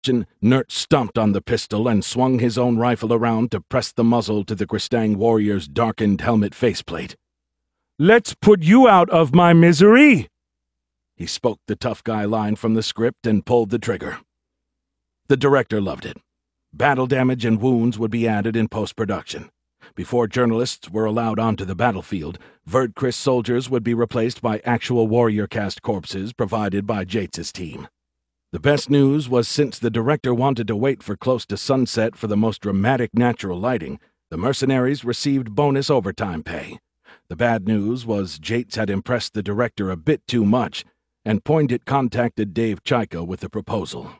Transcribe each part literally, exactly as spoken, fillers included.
Nert stomped on the pistol and swung his own rifle around to press the muzzle to the Kristang warrior's darkened helmet faceplate. "Let's put you out of my misery!" He spoke the tough guy line from the script and pulled the trigger. The director loved it. Battle damage and wounds would be added in post-production. Before journalists were allowed onto the battlefield, Verdchrist soldiers would be replaced by actual warrior cast corpses provided by Yates' team. The best news was, since the director wanted to wait for close to sunset for the most dramatic natural lighting, the mercenaries received bonus overtime pay. The bad news was Yates had impressed the director a bit too much, and Poindit contacted Dave Chaika with the proposal.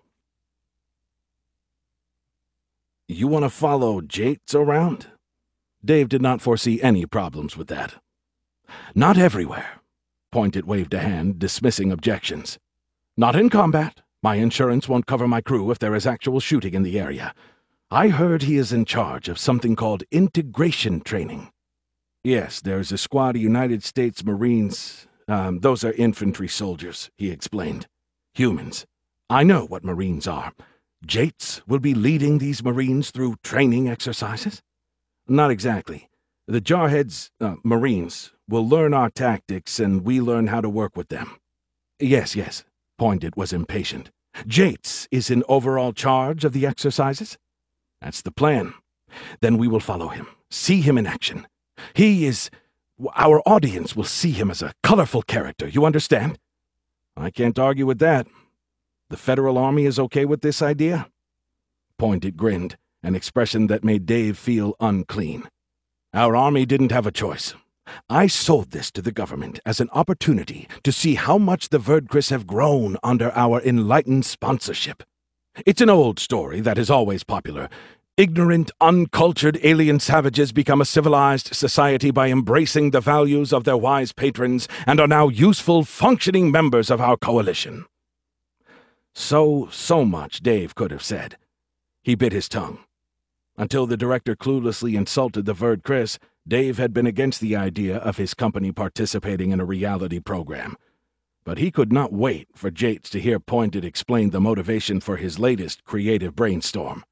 "You want to follow Yates around?" Dave did not foresee any problems with that. "Not everywhere." Poindit waved a hand, dismissing objections. "Not in combat. My insurance won't cover my crew if there is actual shooting in the area. I heard he is in charge of something called integration training." "Yes, there's a squad of United States Marines. Um, those are infantry soldiers," he explained. "Humans. I know what Marines are. Yates will be leading these Marines through training exercises?" "Not exactly. The Jarheads, uh, Marines, will learn our tactics and we learn how to work with them." "Yes, yes." Poindit was impatient. "Yates is in overall charge of the exercises?" "That's the plan. Then we will follow him, see him in action. He is... Our audience will see him as a colorful character, you understand?" "I can't argue with that. The Federal Army is okay with this idea?" Poindit grinned, an expression that made Dave feel unclean. "Our Army didn't have a choice. I sold this to the government as an opportunity to see how much the Verdchrist have grown under our enlightened sponsorship. It's an old story that is always popular. Ignorant, uncultured alien savages become a civilized society by embracing the values of their wise patrons and are now useful, functioning members of our coalition." So, so much Dave could have said. He bit his tongue. Until the director cluelessly insulted the Verdchrist, Dave had been against the idea of his company participating in a reality program. But he could not wait for Yates to hear Poindit explain the motivation for his latest creative brainstorm.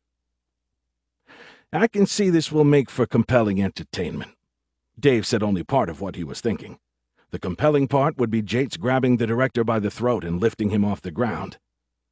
"I can see this will make for compelling entertainment." Dave said only part of what he was thinking. The compelling part would be Yates grabbing the director by the throat and lifting him off the ground.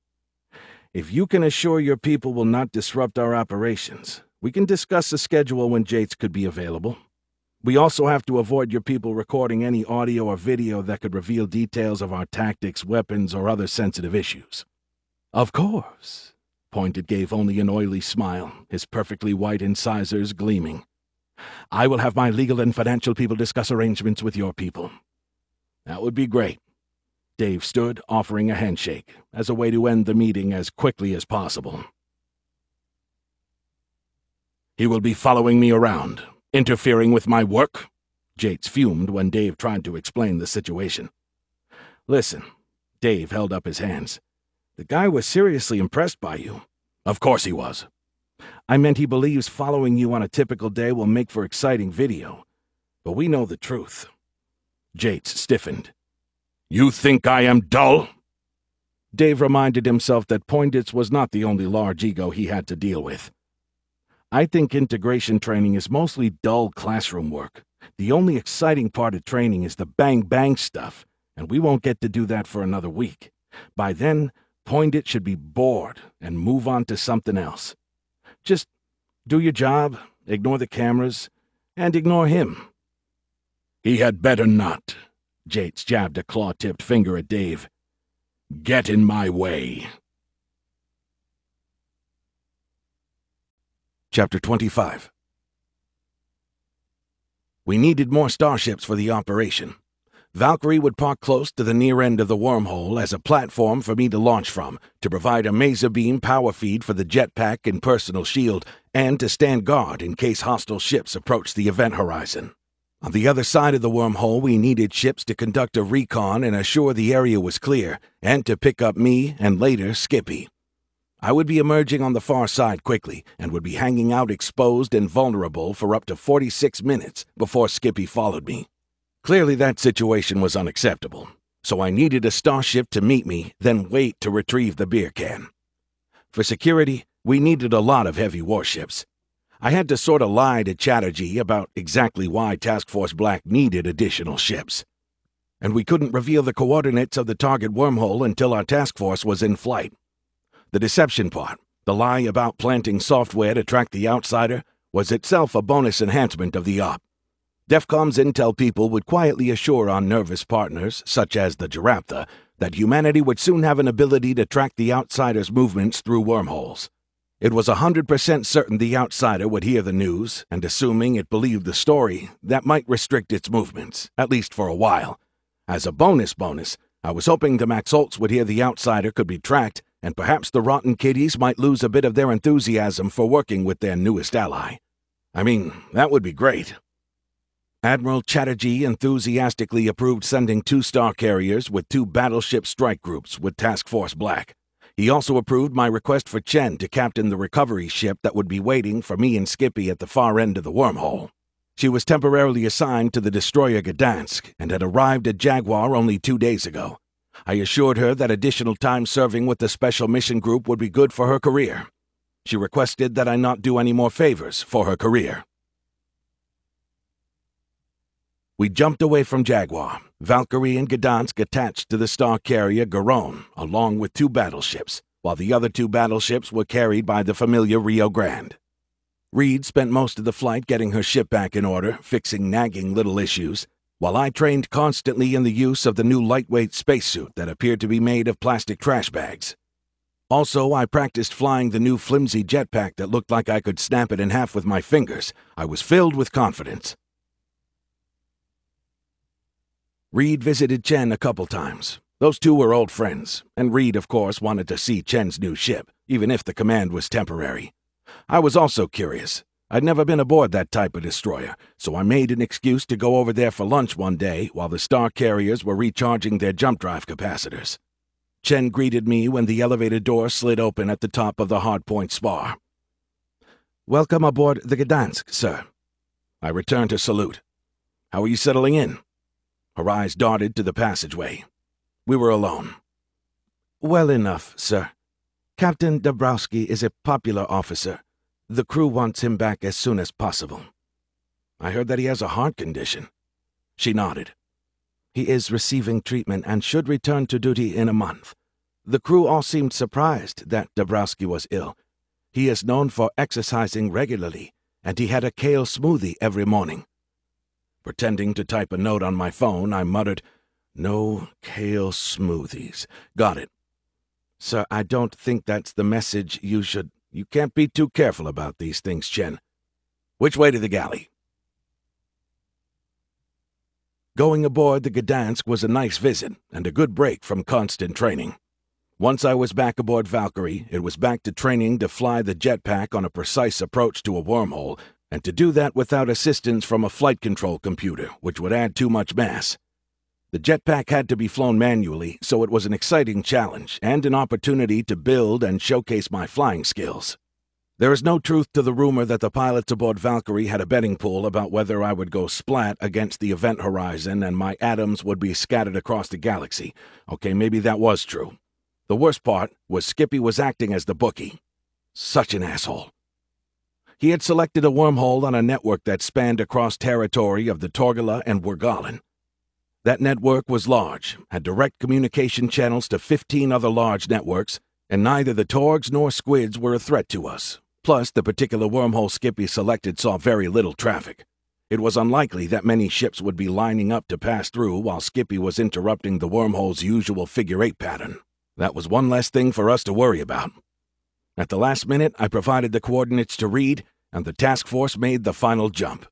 "If you can assure your people will not disrupt our operations, we can discuss a schedule when Yates could be available. We also have to avoid your people recording any audio or video that could reveal details of our tactics, weapons, or other sensitive issues." "Of course." Poindit gave only an oily smile, his perfectly white incisors gleaming. "I will have my legal and financial people discuss arrangements with your people." "That would be great." Dave stood, offering a handshake, as a way to end the meeting as quickly as possible. "He will be following me around, interfering with my work?" Yates fumed when Dave tried to explain the situation. "Listen," Dave held up his hands. "The guy was seriously impressed by you." "Of course he was." "I meant he believes following you on a typical day will make for exciting video. But we know the truth." Yates stiffened. "You think I am dull?" Dave reminded himself that Poindit's was not the only large ego he had to deal with. "I think integration training is mostly dull classroom work. The only exciting part of training is the bang-bang stuff, and we won't get to do that for another week. By then, Poindit should be bored and move on to something else. Just do your job, ignore the cameras, and ignore him." "He had better not." Yates jabbed a claw-tipped finger at Dave. "Get in my way." Chapter twenty-five. We needed more starships for the operation. Valkyrie would park close to the near end of the wormhole as a platform for me to launch from, to provide a maser beam power feed for the jetpack and personal shield, and to stand guard in case hostile ships approached the event horizon. On the other side of the wormhole, we needed ships to conduct a recon and assure the area was clear, and to pick up me and later Skippy. I would be emerging on the far side quickly, and would be hanging out exposed and vulnerable for up to forty-six minutes before Skippy followed me. Clearly that situation was unacceptable, so I needed a starship to meet me, then wait to retrieve the beer can. For security, we needed a lot of heavy warships. I had to sort of lie to Chatterjee about exactly why Task Force Black needed additional ships. And we couldn't reveal the coordinates of the target wormhole until our task force was in flight. The deception part, the lie about planting software to track the outsider, was itself a bonus enhancement of the op. DEFCON's intel people would quietly assure our nervous partners, such as the Giraffta, that humanity would soon have an ability to track the outsider's movements through wormholes. It was a hundred percent certain the outsider would hear the news, and assuming it believed the story, that might restrict its movements, at least for a while. As a bonus bonus, I was hoping the Maxolts would hear the outsider could be tracked, and perhaps the Rotten Kitties might lose a bit of their enthusiasm for working with their newest ally. I mean, that would be great. Admiral Chatterjee enthusiastically approved sending two star carriers with two battleship strike groups with Task Force Black. He also approved my request for Chen to captain the recovery ship that would be waiting for me and Skippy at the far end of the wormhole. She was temporarily assigned to the destroyer Gdansk and had arrived at Jaguar only two days ago. I assured her that additional time serving with the Special Mission Group would be good for her career. She requested that I not do any more favors for her career. We jumped away from Jaguar, Valkyrie and Gdansk attached to the star carrier Garonne, along with two battleships, while the other two battleships were carried by the familiar Rio Grande. Reed spent most of the flight getting her ship back in order, fixing nagging little issues, while I trained constantly in the use of the new lightweight spacesuit that appeared to be made of plastic trash bags. Also, I practiced flying the new flimsy jetpack that looked like I could snap it in half with my fingers. I was filled with confidence. Reed visited Chen a couple times. Those two were old friends, and Reed, of course, wanted to see Chen's new ship, even if the command was temporary. I was also curious. I'd never been aboard that type of destroyer, so I made an excuse to go over there for lunch one day while the star carriers were recharging their jump drive capacitors. Chen greeted me when the elevator door slid open at the top of the hardpoint spar. "Welcome aboard the Gdansk, sir." I returned her salute. "How are you settling in?" Her eyes darted to the passageway. We were alone. "Well enough, sir. Captain Dabrowski is a popular officer. The crew wants him back as soon as possible." "I heard that he has a heart condition." She nodded. "He is receiving treatment and should return to duty in a month. The crew all seemed surprised that Dabrowski was ill. He is known for exercising regularly, and he had a kale smoothie every morning." Pretending to type a note on my phone, I muttered, "No kale smoothies. Got it. Sir, I don't think that's the message you should... You can't be too careful about these things, Chen. Which way to the galley?" Going aboard the Gdansk was a nice visit and a good break from constant training. Once I was back aboard Valkyrie, it was back to training to fly the jetpack on a precise approach to a wormhole, and to do that without assistance from a flight control computer, which would add too much mass. The jetpack had to be flown manually, so it was an exciting challenge and an opportunity to build and showcase my flying skills. There is no truth to the rumor that the pilots aboard Valkyrie had a betting pool about whether I would go splat against the event horizon and my atoms would be scattered across the galaxy. Okay, maybe that was true. The worst part was Skippy was acting as the bookie. Such an asshole. He had selected a wormhole on a network that spanned across territory of the Torgala and Wergalen. That network was large, had direct communication channels to fifteen other large networks, and neither the Torgs nor Squids were a threat to us. Plus, the particular wormhole Skippy selected saw very little traffic. It was unlikely that many ships would be lining up to pass through while Skippy was interrupting the wormhole's usual figure-eight pattern. That was one less thing for us to worry about. At the last minute, I provided the coordinates to Reed, and the task force made the final jump.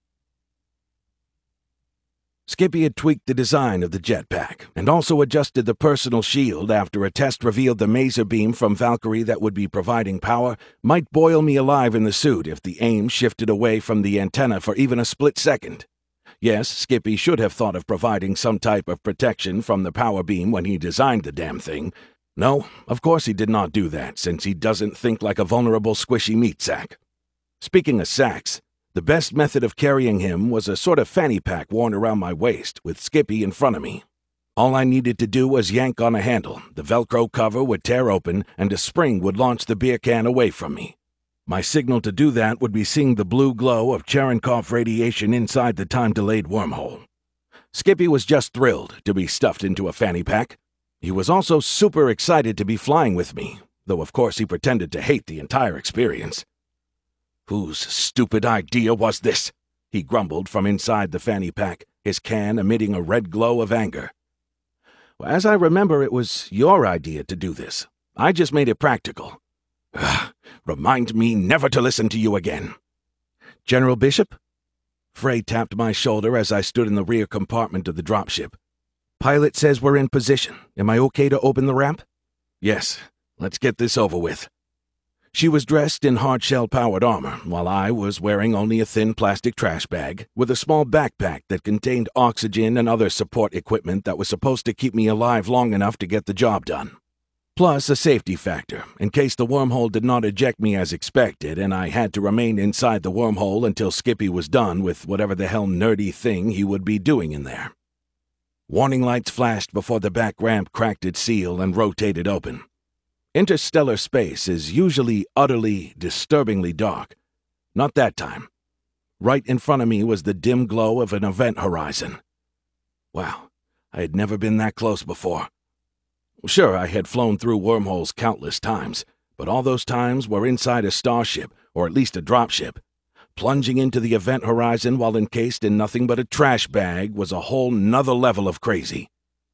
Skippy had tweaked the design of the jetpack, and also adjusted the personal shield after a test revealed the maser beam from Valkyrie that would be providing power might boil me alive in the suit if the aim shifted away from the antenna for even a split second. Yes, Skippy should have thought of providing some type of protection from the power beam when he designed the damn thing. No, of course he did not do that, since he doesn't think like a vulnerable squishy meat sack. Speaking of sacks, the best method of carrying him was a sort of fanny pack worn around my waist with Skippy in front of me. All I needed to do was yank on a handle, the Velcro cover would tear open, and a spring would launch the beer can away from me. My signal to do that would be seeing the blue glow of Cherenkov radiation inside the time-delayed wormhole. Skippy was just thrilled to be stuffed into a fanny pack. He was also super excited to be flying with me, though of course he pretended to hate the entire experience. "Whose stupid idea was this?" he grumbled from inside the fanny pack, his can emitting a red glow of anger. "As I remember, it was your idea to do this. I just made it practical." Ugh, remind me never to listen to you again. "General Bishop?" Frey tapped my shoulder as I stood in the rear compartment of the dropship. "Pilot says we're in position. Am I okay to open the ramp?" "Yes. Let's get this over with." She was dressed in hardshell-powered armor, while I was wearing only a thin plastic trash bag with a small backpack that contained oxygen and other support equipment that was supposed to keep me alive long enough to get the job done. Plus a safety factor, in case the wormhole did not eject me as expected and I had to remain inside the wormhole until Skippy was done with whatever the hell nerdy thing he would be doing in there. Warning lights flashed before the back ramp cracked its seal and rotated open. Interstellar space is usually utterly, disturbingly dark. Not that time. Right in front of me was the dim glow of an event horizon. Wow, I had never been that close before. Sure, I had flown through wormholes countless times, but all those times were inside a starship, or at least a dropship. Plunging into the event horizon while encased in nothing but a trash bag was a whole nother level of crazy.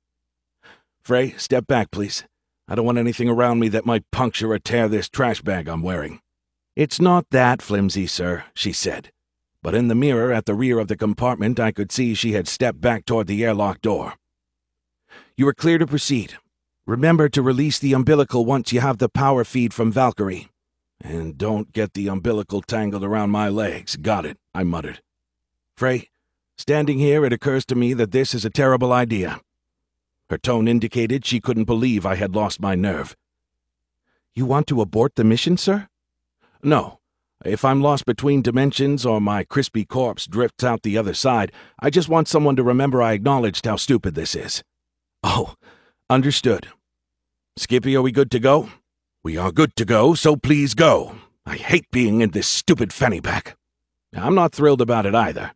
"Frey, step back, please. I don't want anything around me that might puncture or tear this trash bag I'm wearing." "It's not that flimsy, sir," she said. But in the mirror at the rear of the compartment I could see she had stepped back toward the airlock door. "You are clear to proceed. Remember to release the umbilical once you have the power feed from Valkyrie. And don't get the umbilical tangled around my legs. Got it," I muttered. "Frey, standing here it occurs to me that this is a terrible idea." Her tone indicated she couldn't believe I had lost my nerve. "You want to abort the mission, sir?" "No. If I'm lost between dimensions or my crispy corpse drifts out the other side, I just want someone to remember I acknowledged how stupid this is." "Oh, understood. Skippy, are we good to go?" "We are good to go, so please go. I hate being in this stupid fanny pack." I'm not thrilled about it either.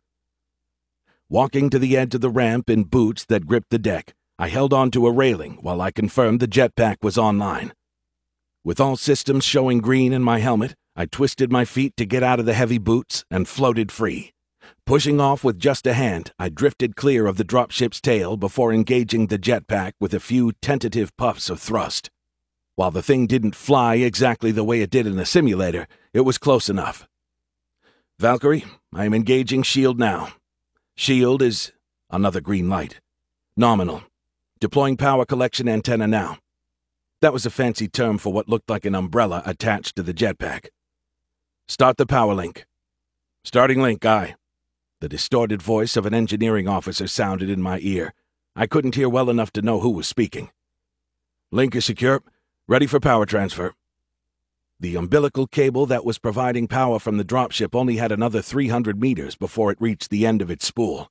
Walking to the edge of the ramp in boots that gripped the deck, I held on to a railing while I confirmed the jetpack was online. With all systems showing green in my helmet, I twisted my feet to get out of the heavy boots and floated free. Pushing off with just a hand, I drifted clear of the dropship's tail before engaging the jetpack with a few tentative puffs of thrust. While the thing didn't fly exactly the way it did in the simulator, it was close enough. "Valkyrie, I am engaging shield now. Shield is..." Another green light. "Nominal. Deploying power collection antenna now." That was a fancy term for what looked like an umbrella attached to the jetpack. "Start the power link." "Starting link, aye." The distorted voice of an engineering officer sounded in my ear. I couldn't hear well enough to know who was speaking. "Link is secure. Ready for power transfer." The umbilical cable that was providing power from the dropship only had another three hundred meters before it reached the end of its spool.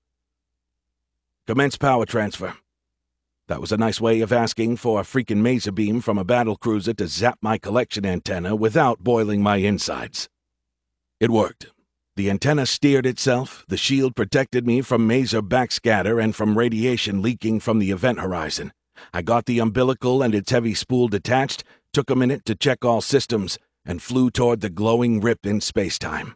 "Commence power transfer." That was a nice way of asking for a freaking maser beam from a battlecruiser to zap my collection antenna without boiling my insides. It worked. The antenna steered itself, the shield protected me from maser backscatter and from radiation leaking from the event horizon. I got the umbilical and its heavy spool detached, took a minute to check all systems, and flew toward the glowing rip in spacetime.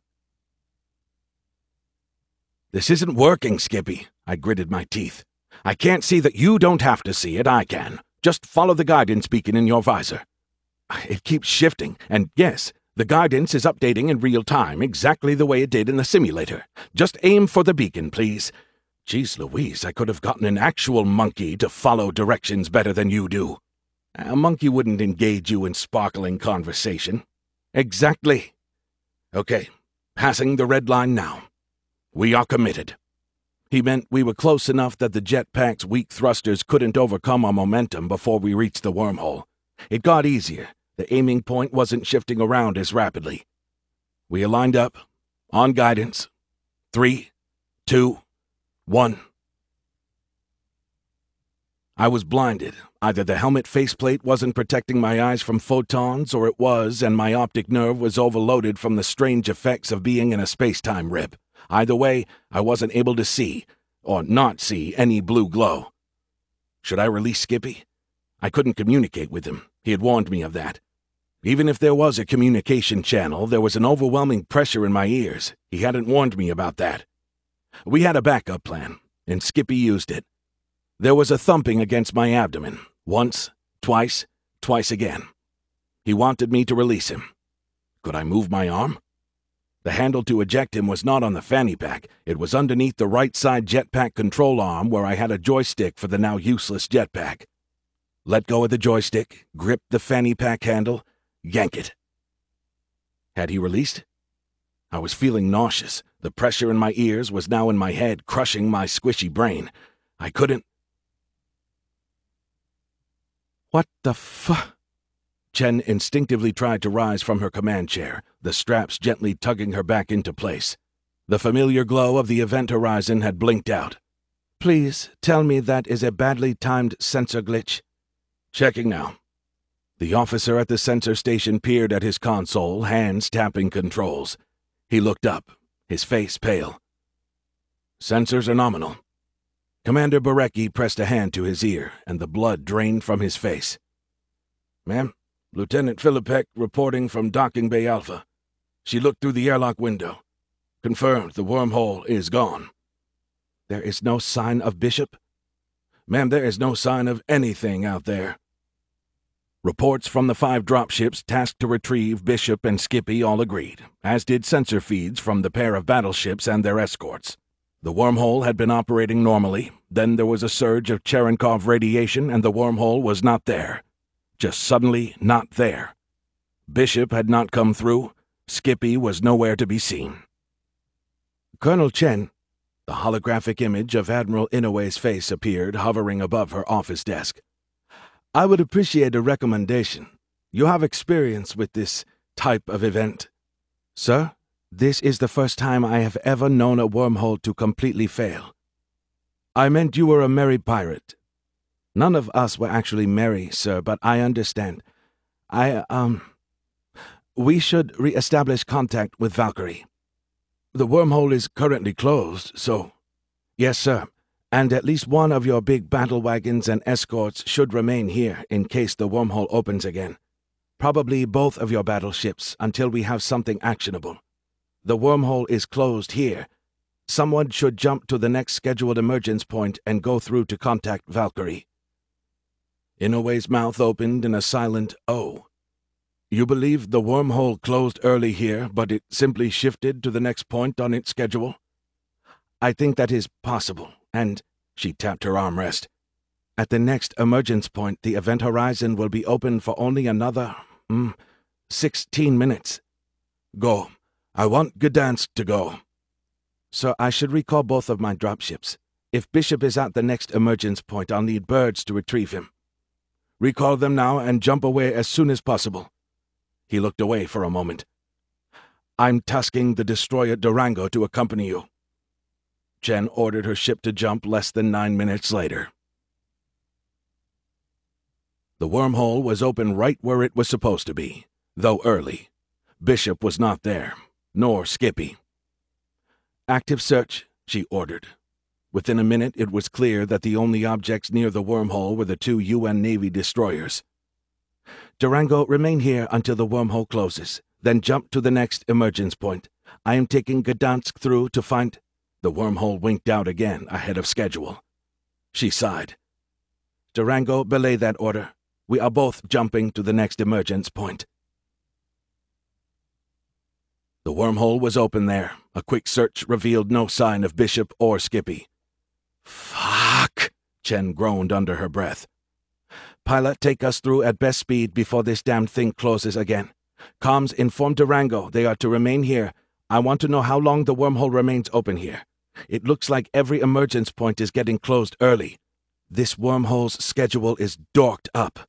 "This isn't working, Skippy," I gritted my teeth. "I can't see that you don't have to see it, I can. Just follow the guidance beacon in your visor." "It keeps shifting, and yes, the guidance is updating in real time, exactly the way it did in the simulator. Just aim for the beacon, please." Jeez Louise, I could have gotten an actual monkey to follow directions better than you do. A monkey wouldn't engage you in sparkling conversation. Exactly. Okay, passing the red line now. We are committed. He meant we were close enough that the jetpack's weak thrusters couldn't overcome our momentum before we reached the wormhole. It got easier. The aiming point wasn't shifting around as rapidly. We aligned up. On guidance. Three, two, one. I was blinded. Either the helmet faceplate wasn't protecting my eyes from photons, or it was, and my optic nerve was overloaded from the strange effects of being in a space-time rip. Either way, I wasn't able to see, or not see, any blue glow. Should I release Skippy? I couldn't communicate with him. He had warned me of that. Even if there was a communication channel, there was an overwhelming pressure in my ears. He hadn't warned me about that. We had a backup plan, and Skippy used it. There was a thumping against my abdomen. Once, twice, twice again. He wanted me to release him. Could I move my arm? The handle to eject him was not on the fanny pack. It was underneath the right side jetpack control arm where I had a joystick for the now useless jetpack. Let go of the joystick, grip the fanny pack handle, yank it. Had he released? I was feeling nauseous. The pressure in my ears was now in my head, crushing my squishy brain. I couldn't... What the fu... Chen instinctively tried to rise from her command chair, the straps gently tugging her back into place. The familiar glow of the event horizon had blinked out. Please tell me that is a badly timed sensor glitch. Checking now. The officer at the sensor station peered at his console, hands tapping controls. He looked up, his face pale. Sensors are nominal. Commander Barecki pressed a hand to his ear, and the blood drained from his face. Ma'am, Lieutenant Philippek reporting from Docking Bay Alpha. She looked through the airlock window. Confirmed the wormhole is gone. There is no sign of Bishop? Ma'am, there is no sign of anything out there. Reports from the five dropships tasked to retrieve Bishop and Skippy all agreed, as did sensor feeds from the pair of battleships and their escorts. The wormhole had been operating normally, then there was a surge of Cherenkov radiation and the wormhole was not there. Just suddenly not there. Bishop had not come through. Skippy was nowhere to be seen. Colonel Chen, the holographic image of Admiral Inoue's face appeared, hovering above her office desk. I would appreciate a recommendation. You have experience with this type of event. Sir, this is the first time I have ever known a wormhole to completely fail. I meant you were a merry pirate. None of us were actually merry, sir, but I understand. I, um... We should re-establish contact with Valkyrie. The wormhole is currently closed, so... Yes, sir, and at least one of your big battle wagons and escorts should remain here in case the wormhole opens again. Probably both of your battleships until we have something actionable. The wormhole is closed here. Someone should jump to the next scheduled emergence point and go through to contact Valkyrie. Inoue's mouth opened in a silent O. You believe the wormhole closed early here, but it simply shifted to the next point on its schedule? I think that is possible, and she tapped her armrest. At the next emergence point, the event horizon will be open for only another, mm, sixteen minutes. Go. I want Gdansk to go. Sir, I should recall both of my dropships. If Bishop is at the next emergence point, I'll need birds to retrieve him. Recall them now and jump away as soon as possible. He looked away for a moment. I'm tasking the destroyer Durango to accompany you. Chen ordered her ship to jump less than nine minutes later. The wormhole was open right where it was supposed to be, though early. Bishop was not there, nor Skippy. Active search, she ordered. Within a minute, it was clear that the only objects near the wormhole were the two U N Navy destroyers. Durango, remain here until the wormhole closes, then jump to the next emergence point. I am taking Gdansk through to find... The wormhole winked out again, ahead of schedule. She sighed. Durango, belay that order. We are both jumping to the next emergence point. The wormhole was open there. A quick search revealed no sign of Bishop or Skippy. Fuck! Chen groaned under her breath. Pilot, take us through at best speed before this damned thing closes again. Comms, inform Durango they are to remain here. I want to know how long the wormhole remains open here. It looks like every emergence point is getting closed early. This wormhole's schedule is dorked up.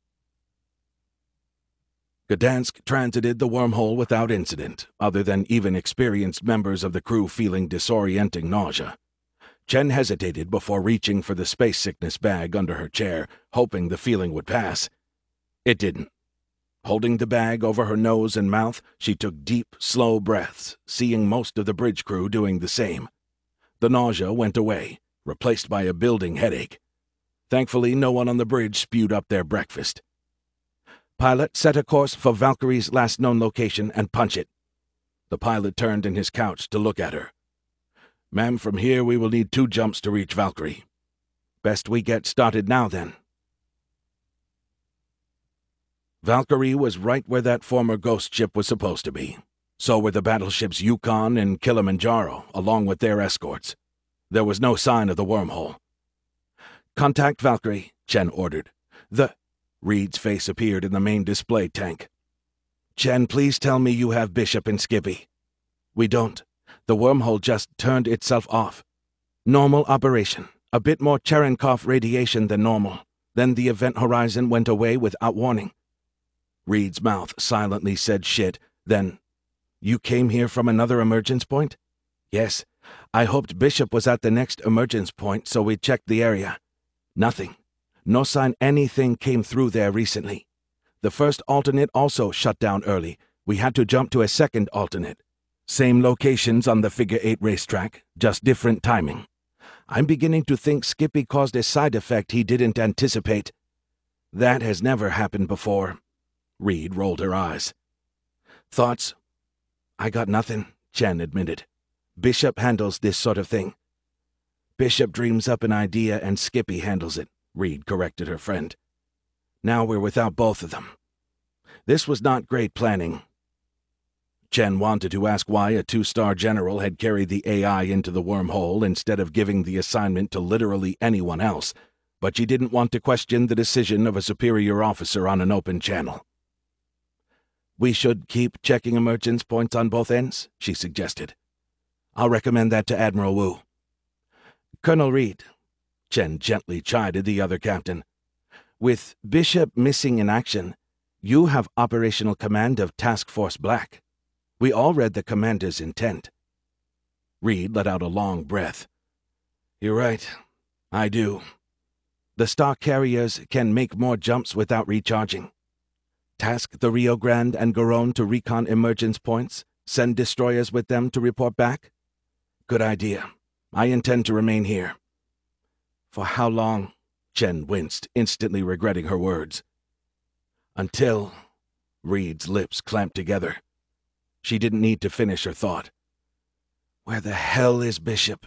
Gdansk transited the wormhole without incident, other than even experienced members of the crew feeling disorienting nausea. Chen hesitated before reaching for the space sickness bag under her chair, hoping the feeling would pass. It didn't. Holding the bag over her nose and mouth, she took deep, slow breaths, seeing most of the bridge crew doing the same. The nausea went away, replaced by a building headache. Thankfully, no one on the bridge spewed up their breakfast. Pilot, set a course for Valkyrie's last known location and punch it. The pilot turned in his couch to look at her. Ma'am, from here we will need two jumps to reach Valkyrie. Best we get started now, then. Valkyrie was right where that former ghost ship was supposed to be. So were the battleships Yukon and Kilimanjaro, along with their escorts. There was no sign of the wormhole. "Contact Valkyrie," Chen ordered. The... Reed's face appeared in the main display tank. "Chen, please tell me you have Bishop and Skippy." "We don't. The wormhole just turned itself off. Normal operation. A bit more Cherenkov radiation than normal. Then the event horizon went away without warning." Reed's mouth silently said shit, then, "You came here from another emergence point?" "Yes. I hoped Bishop was at the next emergence point, so we checked the area. Nothing. No sign anything came through there recently. The first alternate also shut down early. We had to jump to a second alternate. Same locations on the figure eight racetrack, just different timing. I'm beginning to think Skippy caused a side effect he didn't anticipate. That has never happened before." Reed rolled her eyes. "Thoughts?" "I got nothing," Chen admitted. "Bishop handles this sort of thing." "Bishop dreams up an idea and Skippy handles it," Reed corrected her friend. "Now we're without both of them. This was not great planning." Chen wanted to ask why a two-star general had carried the A I into the wormhole instead of giving the assignment to literally anyone else, but she didn't want to question the decision of a superior officer on an open channel. "We should keep checking emergence points on both ends," she suggested. "I'll recommend that to Admiral Wu." "Colonel Reed," Chen gently chided the other captain, "with Bishop missing in action, you have operational command of Task Force Black. We all read the commander's intent." Reed let out a long breath. "You're right. I do. The star carriers can make more jumps without recharging. Task the Rio Grande and Garonne to recon emergence points, send destroyers with them to report back? Good idea. I intend to remain here." "For how long?" Chen winced, instantly regretting her words. "Until..." Reed's lips clamped together. She didn't need to finish her thought. "Where the hell is Bishop?"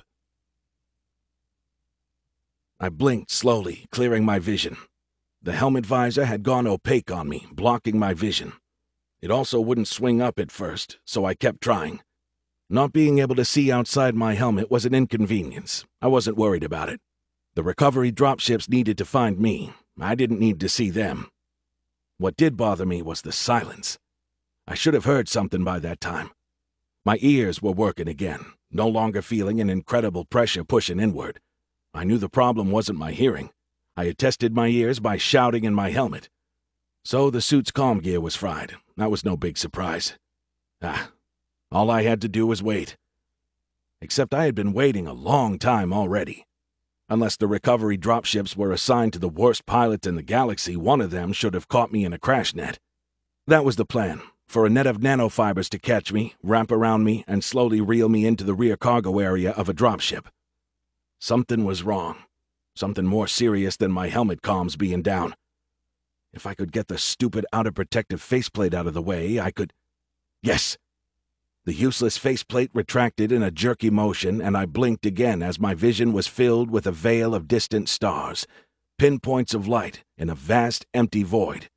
I blinked slowly, clearing my vision. The helmet visor had gone opaque on me, blocking my vision. It also wouldn't swing up at first, so I kept trying. Not being able to see outside my helmet was an inconvenience. I wasn't worried about it. The recovery dropships needed to find me. I didn't need to see them. What did bother me was the silence. I should have heard something by that time. My ears were working again, no longer feeling an incredible pressure pushing inward. I knew the problem wasn't my hearing. I had tested my ears by shouting in my helmet. So the suit's comm gear was fried. That was no big surprise. Ah, all I had to do was wait. Except I had been waiting a long time already. Unless the recovery dropships were assigned to the worst pilots in the galaxy, one of them should have caught me in a crash net. That was the plan, for a net of nanofibers to catch me, wrap around me, and slowly reel me into the rear cargo area of a dropship. Something was wrong. Something more serious than my helmet comms being down. If I could get the stupid outer protective faceplate out of the way, I could... Yes! The useless faceplate retracted in a jerky motion, and I blinked again as my vision was filled with a veil of distant stars, pinpoints of light in a vast, empty void.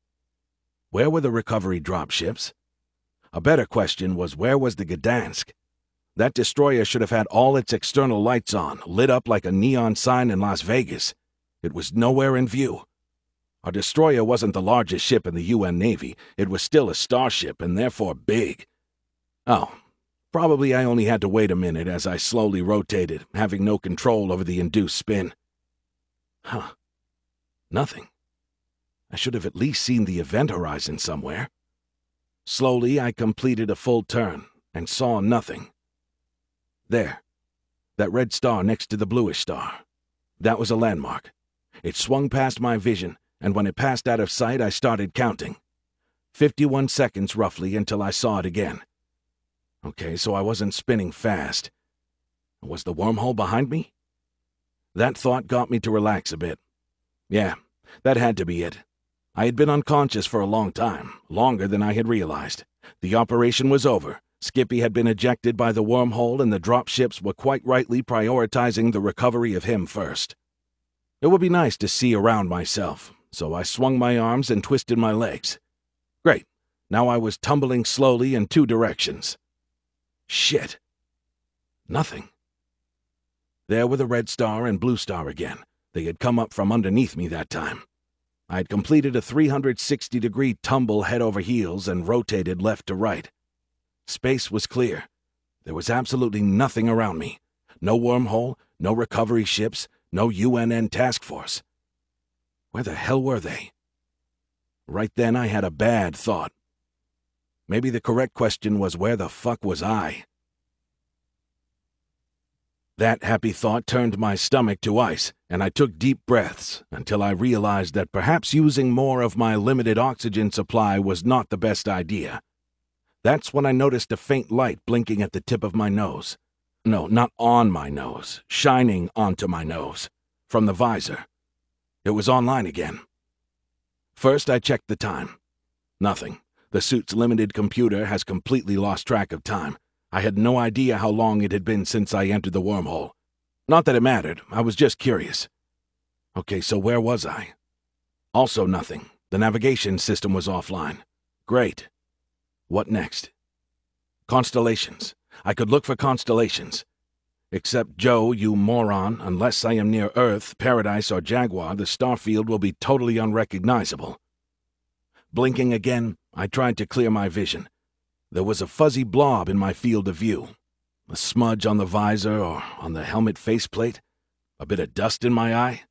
Where were the recovery dropships? A better question was, where was the Gdansk? That destroyer should have had all its external lights on, lit up like a neon sign in Las Vegas. It was nowhere in view. Our destroyer wasn't the largest ship in the U N Navy. It was still a starship, and therefore big. Oh, probably I only had to wait a minute as I slowly rotated, having no control over the induced spin. Huh. Nothing. I should have at least seen the event horizon somewhere. Slowly I completed a full turn and saw nothing. There. That red star next to the bluish star. That was a landmark. It swung past my vision, and when it passed out of sight, I started counting. Fifty-one seconds, roughly, until I saw it again. Okay, so I wasn't spinning fast. Was the wormhole behind me? That thought got me to relax a bit. Yeah, that had to be it. I had been unconscious for a long time, longer than I had realized. The operation was over. Skippy had been ejected by the wormhole, and the dropships were quite rightly prioritizing the recovery of him first. It would be nice to see around myself, so I swung my arms and twisted my legs. Great. Now I was tumbling slowly in two directions. Shit. Nothing. There were the red star and blue star again. They had come up from underneath me that time. I had completed a three hundred sixty degree tumble head over heels and rotated left to right. Space was clear. There was absolutely nothing around me. No wormhole, no recovery ships, no U N N task force. Where the hell were they? Right then I had a bad thought. Maybe the correct question was, where the fuck was I? That happy thought turned my stomach to ice, and I took deep breaths until I realized that perhaps using more of my limited oxygen supply was not the best idea. That's when I noticed a faint light blinking at the tip of my nose. No, not on my nose, shining onto my nose, from the visor. It was online again. First, I checked the time. Nothing. The suit's limited computer has completely lost track of time. I had no idea how long it had been since I entered the wormhole. Not that it mattered, I was just curious. Okay, so where was I? Also nothing. The navigation system was offline. Great. What next? Constellations. I could look for constellations. Except Joe, you moron, unless I am near Earth, Paradise, or Jaguar, the starfield will be totally unrecognizable. Blinking again, I tried to clear my vision. There was a fuzzy blob in my field of view. A smudge on the visor or on the helmet faceplate. A bit of dust in my eye.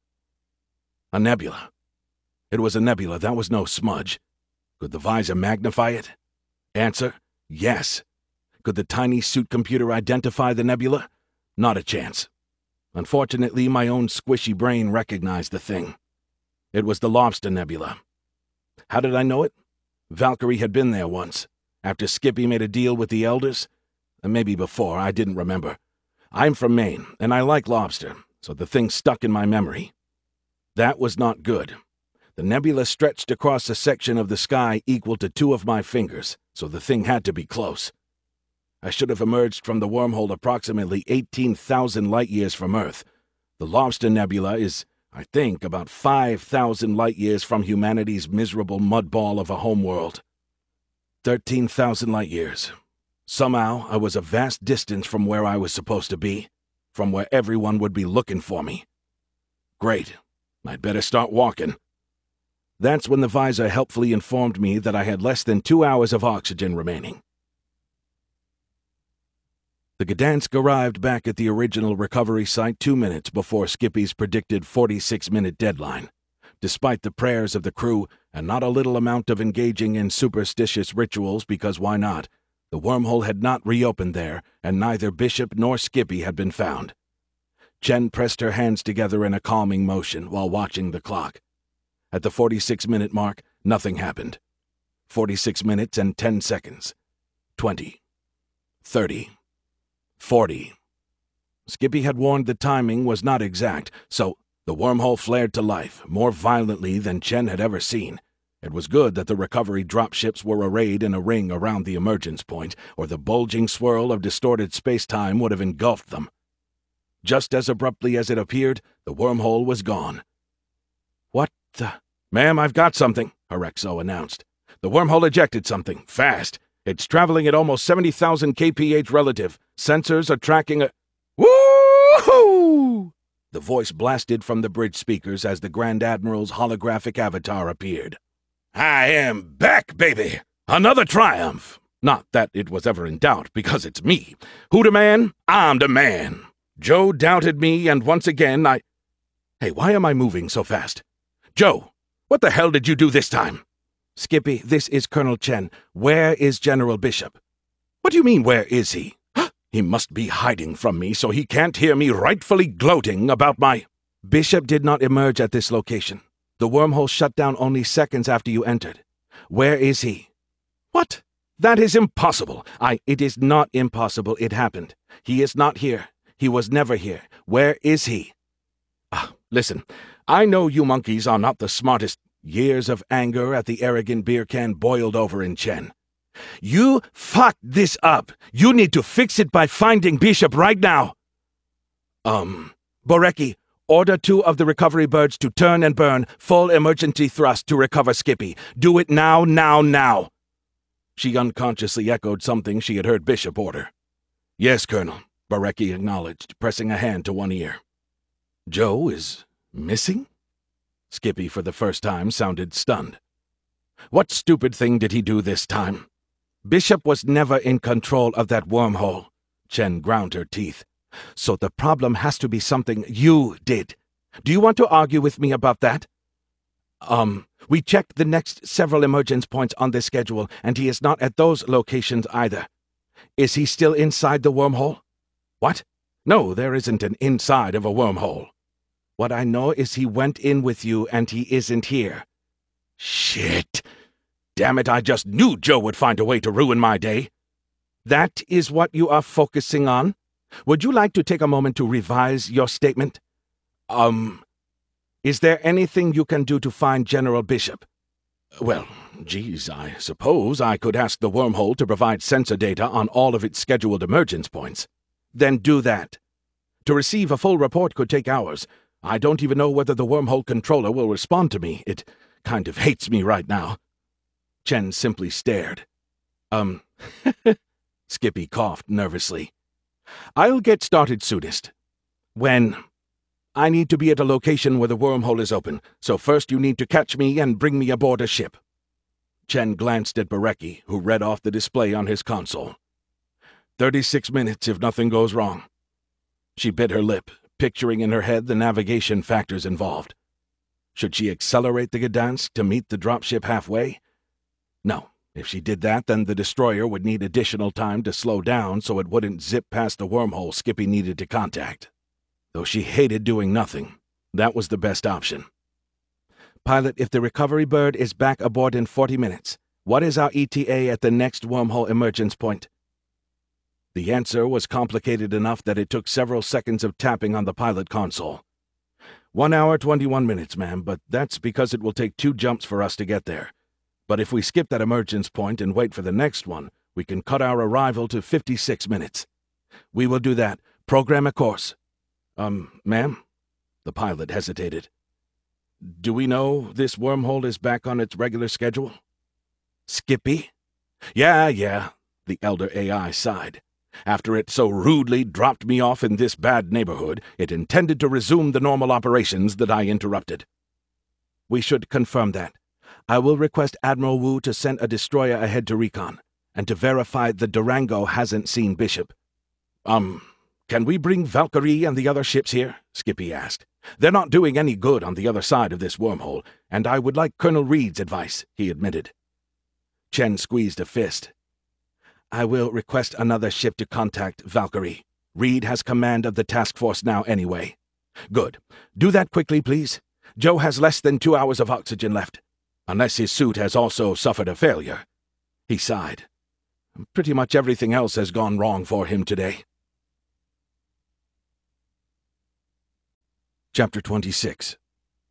A nebula. It was a nebula, that was no smudge. Could the visor magnify it? Answer, yes. Could the tiny suit computer identify the nebula? Not a chance. Unfortunately, my own squishy brain recognized the thing. It was the Lobster Nebula. How did I know it? Valkyrie had been there once. After Skippy made a deal with the Elders? Maybe before, I didn't remember. I'm from Maine, and I like lobster, so the thing stuck in my memory. That was not good. The nebula stretched across a section of the sky equal to two of my fingers, so the thing had to be close. I should have emerged from the wormhole approximately eighteen thousand light-years from Earth. The Lobster Nebula is, I think, about five thousand light-years from humanity's miserable mudball of a homeworld. thirteen thousand light-years. Somehow, I was a vast distance from where I was supposed to be, from where everyone would be looking for me. Great. I'd better start walking. That's when the visor helpfully informed me that I had less than two hours of oxygen remaining. The Gdansk arrived back at the original recovery site two minutes before Skippy's predicted forty-six minute deadline. Despite the prayers of the crew and not a little amount of engaging in superstitious rituals, because why not, the wormhole had not reopened there, and neither Bishop nor Skippy had been found. Chen pressed her hands together in a calming motion while watching the clock. At the forty-six minute mark, nothing happened. forty-six minutes and ten seconds. Twenty. Thirty. Forty. Skippy had warned the timing was not exact, so the wormhole flared to life, more violently than Chen had ever seen. It was good that the recovery dropships were arrayed in a ring around the emergence point, or the bulging swirl of distorted space-time would have engulfed them. Just as abruptly as it appeared, the wormhole was gone. What the... Ma'am, I've got something, Horexo announced. The wormhole ejected something, fast. It's traveling at almost seventy thousand K P H relative. Sensors are tracking a... Woo-hoo! The voice blasted from the bridge speakers as the Grand Admiral's holographic avatar appeared. I am back, baby! Another triumph! Not that it was ever in doubt, because it's me. Who the man? I'm the man. Joe doubted me, and once again I... Hey, why am I moving so fast? Joe, what the hell did you do this time? Skippy, this is Colonel Chen. Where is General Bishop? What do you mean, where is he? He He must be hiding from me so he can't hear me rightfully gloating about my... Bishop did not emerge at this location. The wormhole shut down only seconds after you entered. Where is he? What? That is impossible. I... It is not impossible. It happened. He is not here. He was never here. Where is he? Ah, listen. I know you monkeys are not the smartest. Years of anger at the arrogant beer can boiled over in Chen. You fucked this up. You need to fix it by finding Bishop right now. Um, Borecki, order two of the recovery birds to turn and burn, full emergency thrust to recover Skippy. Do it now, now, now. She unconsciously echoed something she had heard Bishop order. Yes, Colonel, Borecki acknowledged, pressing a hand to one ear. Joe is missing? Skippy, for the first time, sounded stunned. What stupid thing did he do this time? Bishop was never in control of that wormhole. Chen ground her teeth. So the problem has to be something you did. Do you want to argue with me about that? Um, we checked the next several emergence points on this schedule, and he is not at those locations either. Is he still inside the wormhole? What? No, there isn't an inside of a wormhole. What I know is he went in with you, and he isn't here. Shit! Damn it, I just knew Joe would find a way to ruin my day. That is what you are focusing on? Would you like to take a moment to revise your statement? Um, is there anything you can do to find General Bishop? Well, geez, I suppose I could ask the wormhole to provide sensor data on all of its scheduled emergence points. Then do that. To receive a full report could take hours. I don't even know whether the wormhole controller will respond to me. It kind of hates me right now. Chen simply stared. Um, Skippy coughed nervously. I'll get started soonest. When? I need to be at a location where the wormhole is open, so first you need to catch me and bring me aboard a ship. Chen glanced at Borecki, who read off the display on his console. Thirty-six minutes if nothing goes wrong. She bit her lip, picturing in her head the navigation factors involved. Should she accelerate the Gdansk to meet the dropship halfway? No. If she did that, then the destroyer would need additional time to slow down so it wouldn't zip past the wormhole Skippy needed to contact. Though she hated doing nothing, that was the best option. Pilot, if the recovery bird is back aboard in forty minutes, what is our E T A at the next wormhole emergence point? The answer was complicated enough that it took several seconds of tapping on the pilot console. One hour, twenty-one minutes, ma'am, but that's because it will take two jumps for us to get there. But if we skip that emergence point and wait for the next one, we can cut our arrival to fifty-six minutes. We will do that. Program a course. Um, ma'am? The pilot hesitated. Do we know this wormhole is back on its regular schedule? Skippy? Yeah, yeah, the elder A I sighed. After it so rudely dropped me off in this bad neighborhood, it intended to resume the normal operations that I interrupted. We should confirm that. I will request Admiral Wu to send a destroyer ahead to recon, and to verify the Durango hasn't seen Bishop. Um, can we bring Valkyrie and the other ships here? Skippy asked. They're not doing any good on the other side of this wormhole, and I would like Colonel Reed's advice, he admitted. Chen squeezed a fist. I will request another ship to contact Valkyrie. Reed has command of the task force now anyway. Good. Do that quickly, please. Joe has less than two hours of oxygen left. Unless his suit has also suffered a failure. He sighed. Pretty much everything else has gone wrong for him today. Chapter twenty-six.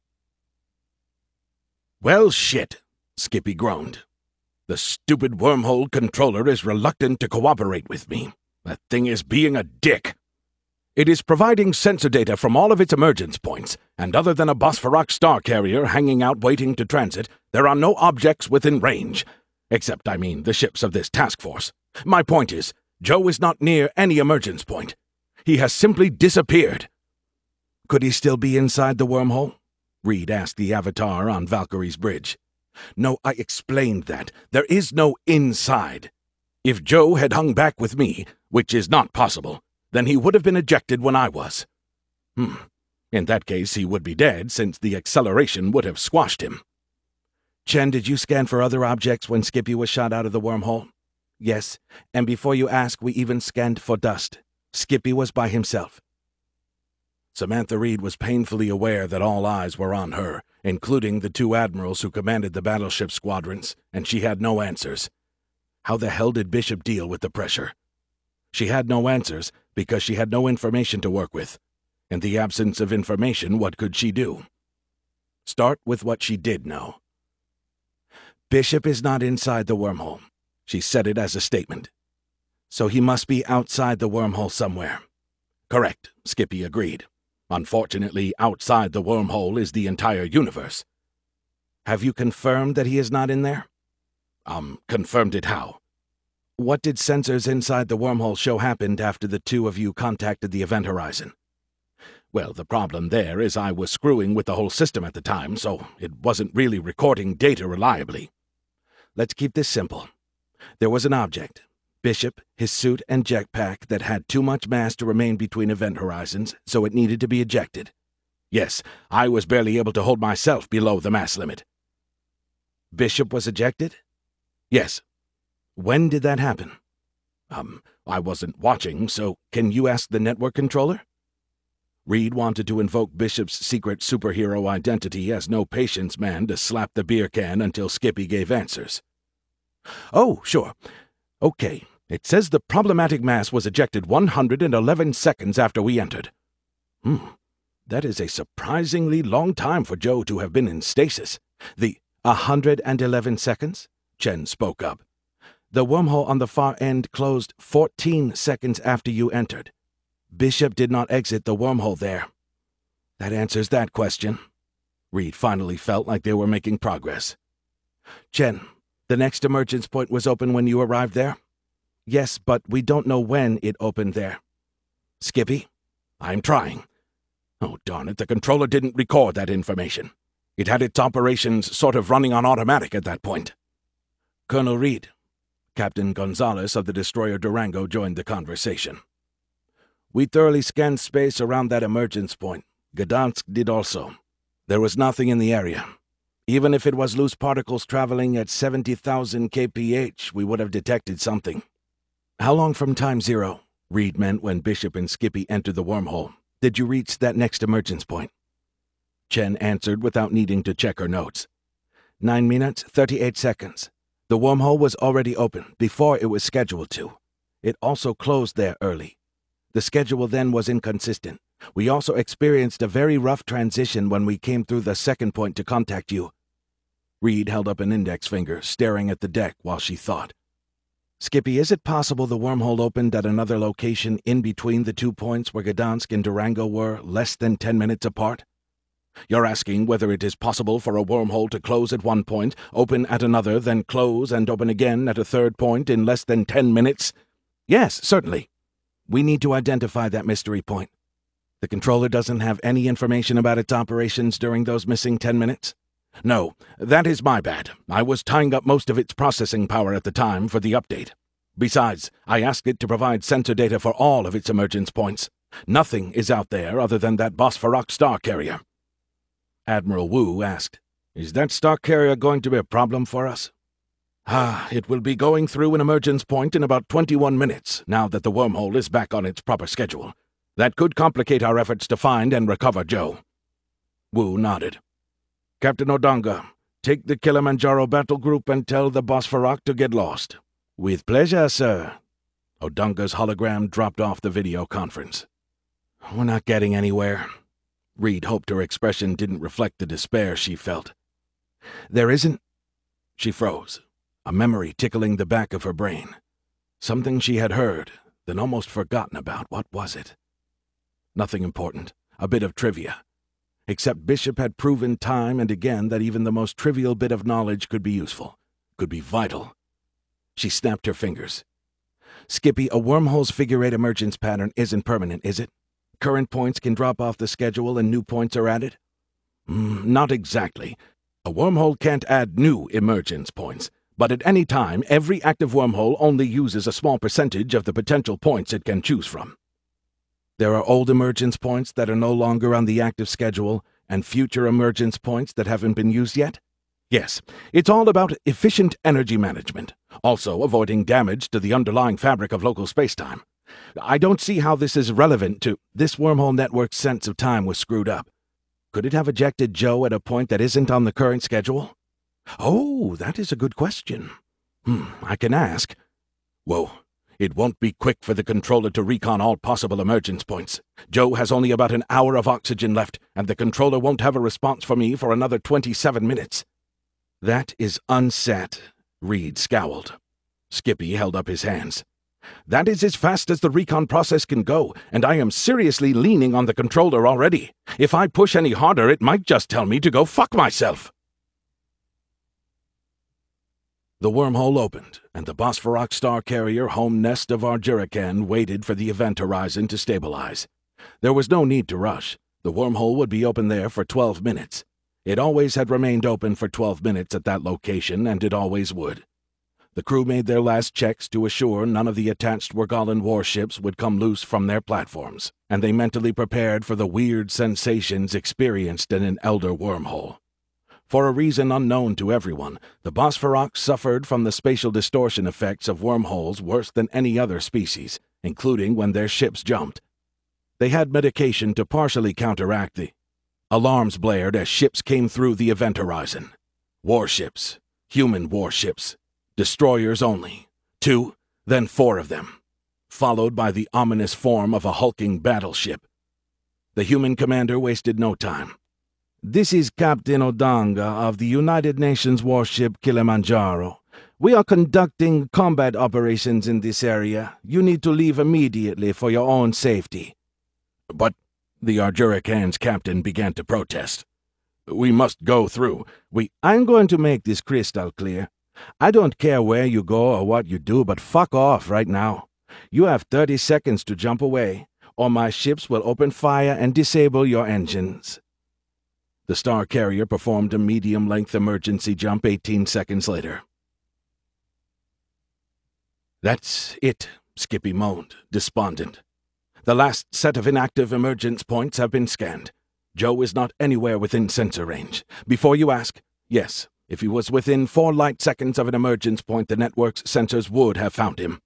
Well, shit, Skippy groaned. The stupid wormhole controller is reluctant to cooperate with me. That thing is being a dick. It is providing sensor data from all of its emergence points, and other than a Bosphorok star carrier hanging out waiting to transit, there are no objects within range. Except, I mean, the ships of this task force. My point is, Joe is not near any emergence point. He has simply disappeared. Could he still be inside the wormhole? Reed asked the Avatar on Valkyrie's bridge. No, I explained that. There is no inside. If Joe had hung back with me, which is not possible, then he would have been ejected when I was. Hmm. In that case, he would be dead, since the acceleration would have squashed him. Chen, did you scan for other objects when Skippy was shot out of the wormhole? Yes, and before you ask, we even scanned for dust. Skippy was by himself. Samantha Reed was painfully aware that all eyes were on her, including the two admirals who commanded the battleship squadrons, and she had no answers. How the hell did Bishop deal with the pressure? She had no answers because she had no information to work with. In the absence of information, what could she do? Start with what she did know. Bishop is not inside the wormhole. She said it as a statement. So he must be outside the wormhole somewhere. Correct, Skippy agreed. Unfortunately, outside the wormhole is the entire universe. Have you confirmed that he is not in there? Um, confirmed it how? What did sensors inside the wormhole show happened after the two of you contacted the event horizon? Well, the problem there is I was screwing with the whole system at the time, so it wasn't really recording data reliably. Let's keep this simple. There was an object, Bishop, his suit, and jetpack that had too much mass to remain between event horizons, so it needed to be ejected. Yes, I was barely able to hold myself below the mass limit. Bishop was ejected? Yes. When did that happen? Um, I wasn't watching, so can you ask the network controller? Reed wanted to invoke Bishop's secret superhero identity as no patience man to slap the beer can until Skippy gave answers. Oh, sure. Okay, it says the problematic mass was ejected one hundred eleven seconds after we entered. Hmm, that is a surprisingly long time for Joe to have been in stasis. The one hundred eleven seconds? Chen spoke up. The wormhole on the far end closed fourteen seconds after you entered. Bishop did not exit the wormhole there. That answers that question. Reed finally felt like they were making progress. Chen, the next emergence point was open when you arrived there? Yes, but we don't know when it opened there. Skippy, I'm trying. Oh, darn it, the controller didn't record that information. It had its operations sort of running on automatic at that point. Colonel Reed, Captain Gonzalez of the destroyer Durango joined the conversation. We thoroughly scanned space around that emergence point. Gdansk did also. There was nothing in the area. Even if it was loose particles traveling at seventy thousand K P H, we would have detected something. How long from time zero, Reed meant when Bishop and Skippy entered the wormhole, did you reach that next emergence point? Chen answered without needing to check her notes. Nine minutes, thirty-eight seconds. The wormhole was already open before it was scheduled to. It also closed there early. The schedule then was inconsistent. We also experienced a very rough transition when we came through the second point to contact you. Reed held up an index finger, staring at the deck while she thought. Skippy, is it possible the wormhole opened at another location in between the two points where Gdansk and Durango were, less than ten minutes apart? You're asking whether it is possible for a wormhole to close at one point, open at another, then close and open again at a third point in less than ten minutes? Yes, certainly. We need to identify that mystery point. The controller doesn't have any information about its operations during those missing ten minutes? No, that is my bad. I was tying up most of its processing power at the time for the update. Besides, I asked it to provide sensor data for all of its emergence points. Nothing is out there other than that Bosphorok star carrier. Admiral Wu asked, Is that star carrier going to be a problem for us? Ah, it will be going through an emergence point in about twenty-one minutes, now that the wormhole is back on its proper schedule. That could complicate our efforts to find and recover Joe. Wu nodded. Captain Odanga, take the Kilimanjaro battle group and tell the Bosphorok to get lost. With pleasure, sir. Odanga's hologram dropped off the video conference. We're not getting anywhere. Reed hoped her expression didn't reflect the despair she felt. There isn't... She froze, a memory tickling the back of her brain. Something she had heard, then almost forgotten about. What was it? Nothing important. A bit of trivia. Except Bishop had proven time and again that even the most trivial bit of knowledge could be useful, could be vital. She snapped her fingers. Skippy, a wormhole's figure-eight emergence pattern isn't permanent, is it? Current points can drop off the schedule and new points are added? Mm, not exactly. A wormhole can't add new emergence points, but at any time, every active wormhole only uses a small percentage of the potential points it can choose from. There are old emergence points that are no longer on the active schedule, and future emergence points that haven't been used yet? Yes, it's all about efficient energy management, also avoiding damage to the underlying fabric of local spacetime. I don't see how this is relevant to... This wormhole network's sense of time was screwed up. Could it have ejected Joe at a point that isn't on the current schedule? Oh, that is a good question. Hmm, I can ask. Whoa. It won't be quick for the controller to recon all possible emergence points. Joe has only about an hour of oxygen left, and the controller won't have a response for me for another twenty-seven minutes. That is unsat, Reed scowled. Skippy held up his hands. That is as fast as the recon process can go, and I am seriously leaning on the controller already. If I push any harder, it might just tell me to go fuck myself. The wormhole opened, and the Bosphorok star carrier home nest of Argyrican waited for the event horizon to stabilize. There was no need to rush. The wormhole would be open there for twelve minutes. It always had remained open for twelve minutes at that location, and it always would. The crew made their last checks to assure none of the attached Wergolan warships would come loose from their platforms, and they mentally prepared for the weird sensations experienced in an Elder wormhole. For a reason unknown to everyone, the Bosphorok suffered from the spatial distortion effects of wormholes worse than any other species, including when their ships jumped. They had medication to partially counteract the... Alarms blared as ships came through the event horizon. Warships. Human warships. Destroyers only. Two, then four of them. Followed by the ominous form of a hulking battleship. The human commander wasted no time. This is Captain Odanga of the United Nations warship Kilimanjaro. We are conducting combat operations in this area. You need to leave immediately for your own safety. But the Argyrican's captain began to protest. We must go through. We... I'm going to make this crystal clear. I don't care where you go or what you do, but fuck off right now. You have thirty seconds to jump away, or my ships will open fire and disable your engines. The star carrier performed a medium-length emergency jump eighteen seconds later. That's it, Skippy moaned, despondent. The last set of inactive emergence points have been scanned. Joe is not anywhere within sensor range. Before you ask, yes, if he was within four light seconds of an emergence point, the network's sensors would have found him.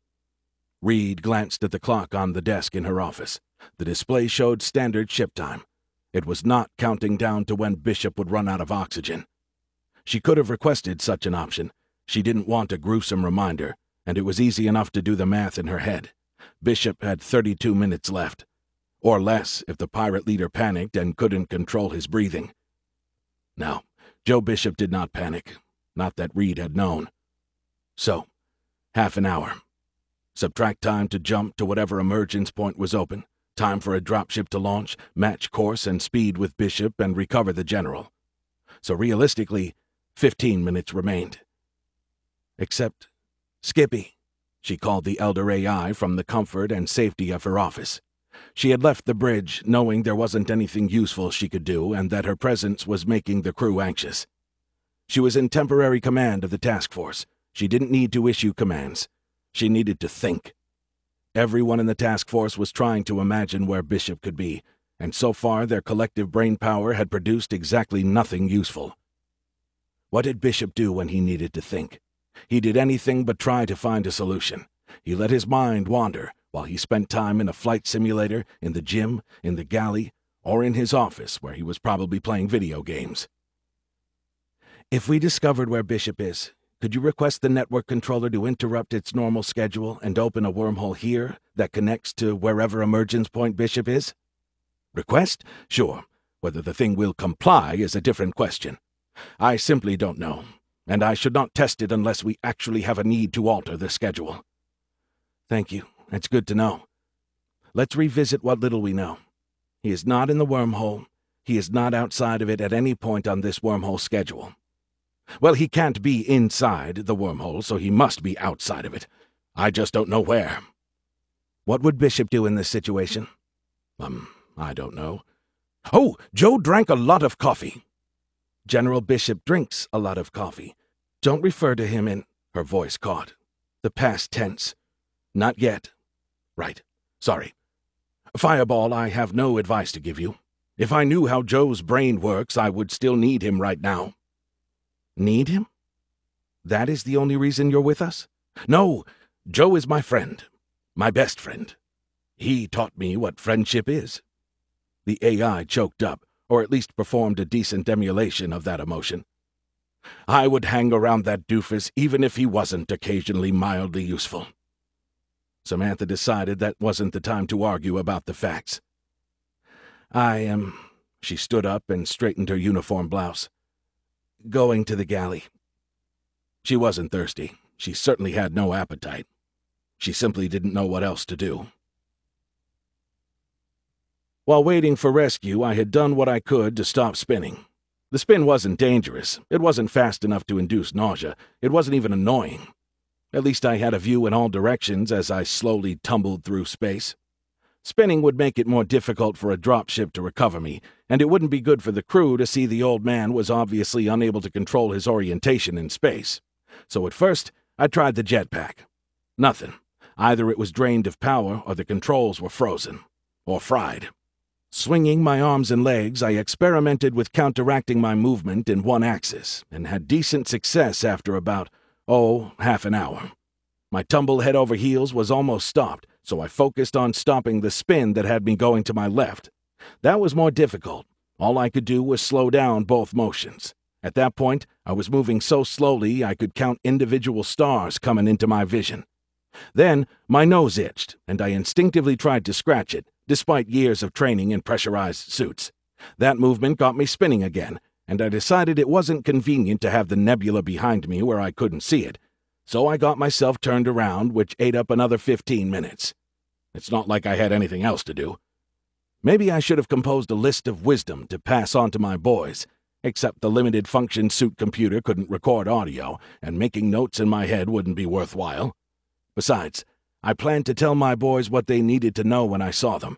Reed glanced at the clock on the desk in her office. The display showed standard ship time. It was not counting down to when Bishop would run out of oxygen. She could have requested such an option. She didn't want a gruesome reminder, and it was easy enough to do the math in her head. Bishop had thirty-two minutes left. Or less if the pirate leader panicked and couldn't control his breathing. No, Joe Bishop did not panic. Not that Reed had known. So, half an hour. Subtract time to jump to whatever emergence point was open. Time for a dropship to launch, match course and speed with Bishop, and recover the general. So realistically, fifteen minutes remained. Except, Skippy, she called the Elder A I from the comfort and safety of her office. She had left the bridge, knowing there wasn't anything useful she could do and that her presence was making the crew anxious. She was in temporary command of the task force. She didn't need to issue commands. She needed to think. Everyone in the task force was trying to imagine where Bishop could be, and so far their collective brain power had produced exactly nothing useful. What did Bishop do when he needed to think? He did anything but try to find a solution. He let his mind wander while he spent time in a flight simulator, in the gym, in the galley, or in his office where he was probably playing video games. If we discovered where Bishop is, could you request the network controller to interrupt its normal schedule and open a wormhole here that connects to wherever emergence point Bishop is? Request? Sure. Whether the thing will comply is a different question. I simply don't know, and I should not test it unless we actually have a need to alter the schedule. Thank you. That's good to know. Let's revisit what little we know. He is not in the wormhole. He is not outside of it at any point on this wormhole schedule. Well, he can't be inside the wormhole, so he must be outside of it. I just don't know where. What would Bishop do in this situation? Um, I don't know. Oh, Joe drank a lot of coffee. General Bishop drinks a lot of coffee. Don't refer to him in... Her voice caught. The past tense. Not yet. Right. Sorry. Fireball, I have no advice to give you. If I knew how Joe's brain works, I would still need him right now. Need him? That is the only reason you're with us? No, Joe is my friend. My best friend. He taught me what friendship is." The A I choked up, or at least performed a decent emulation of that emotion. "I would hang around that doofus even if he wasn't occasionally mildly useful." Samantha decided that wasn't the time to argue about the facts. "I am," she stood up and straightened her uniform blouse, "going to the galley." She wasn't thirsty. She certainly had no appetite. She simply didn't know what else to do. While waiting for rescue, I had done what I could to stop spinning. The spin wasn't dangerous. It wasn't fast enough to induce nausea. It wasn't even annoying. At least I had a view in all directions as I slowly tumbled through space. Spinning would make it more difficult for a dropship to recover me, and it wouldn't be good for the crew to see the old man was obviously unable to control his orientation in space. So at first, I tried the jetpack. Nothing. Either it was drained of power or the controls were frozen. Or fried. Swinging my arms and legs, I experimented with counteracting my movement in one axis, and had decent success after about, oh, half an hour. My tumble head over heels was almost stopped, so I focused on stopping the spin that had me going to my left. That was more difficult. All I could do was slow down both motions. At that point, I was moving so slowly I could count individual stars coming into my vision. Then, my nose itched, and I instinctively tried to scratch it, despite years of training in pressurized suits. That movement got me spinning again, and I decided it wasn't convenient to have the nebula behind me where I couldn't see it, so I got myself turned around, which ate up another fifteen minutes. It's not like I had anything else to do. Maybe I should have composed a list of wisdom to pass on to my boys, except the limited-function suit computer couldn't record audio, and making notes in my head wouldn't be worthwhile. Besides, I planned to tell my boys what they needed to know when I saw them.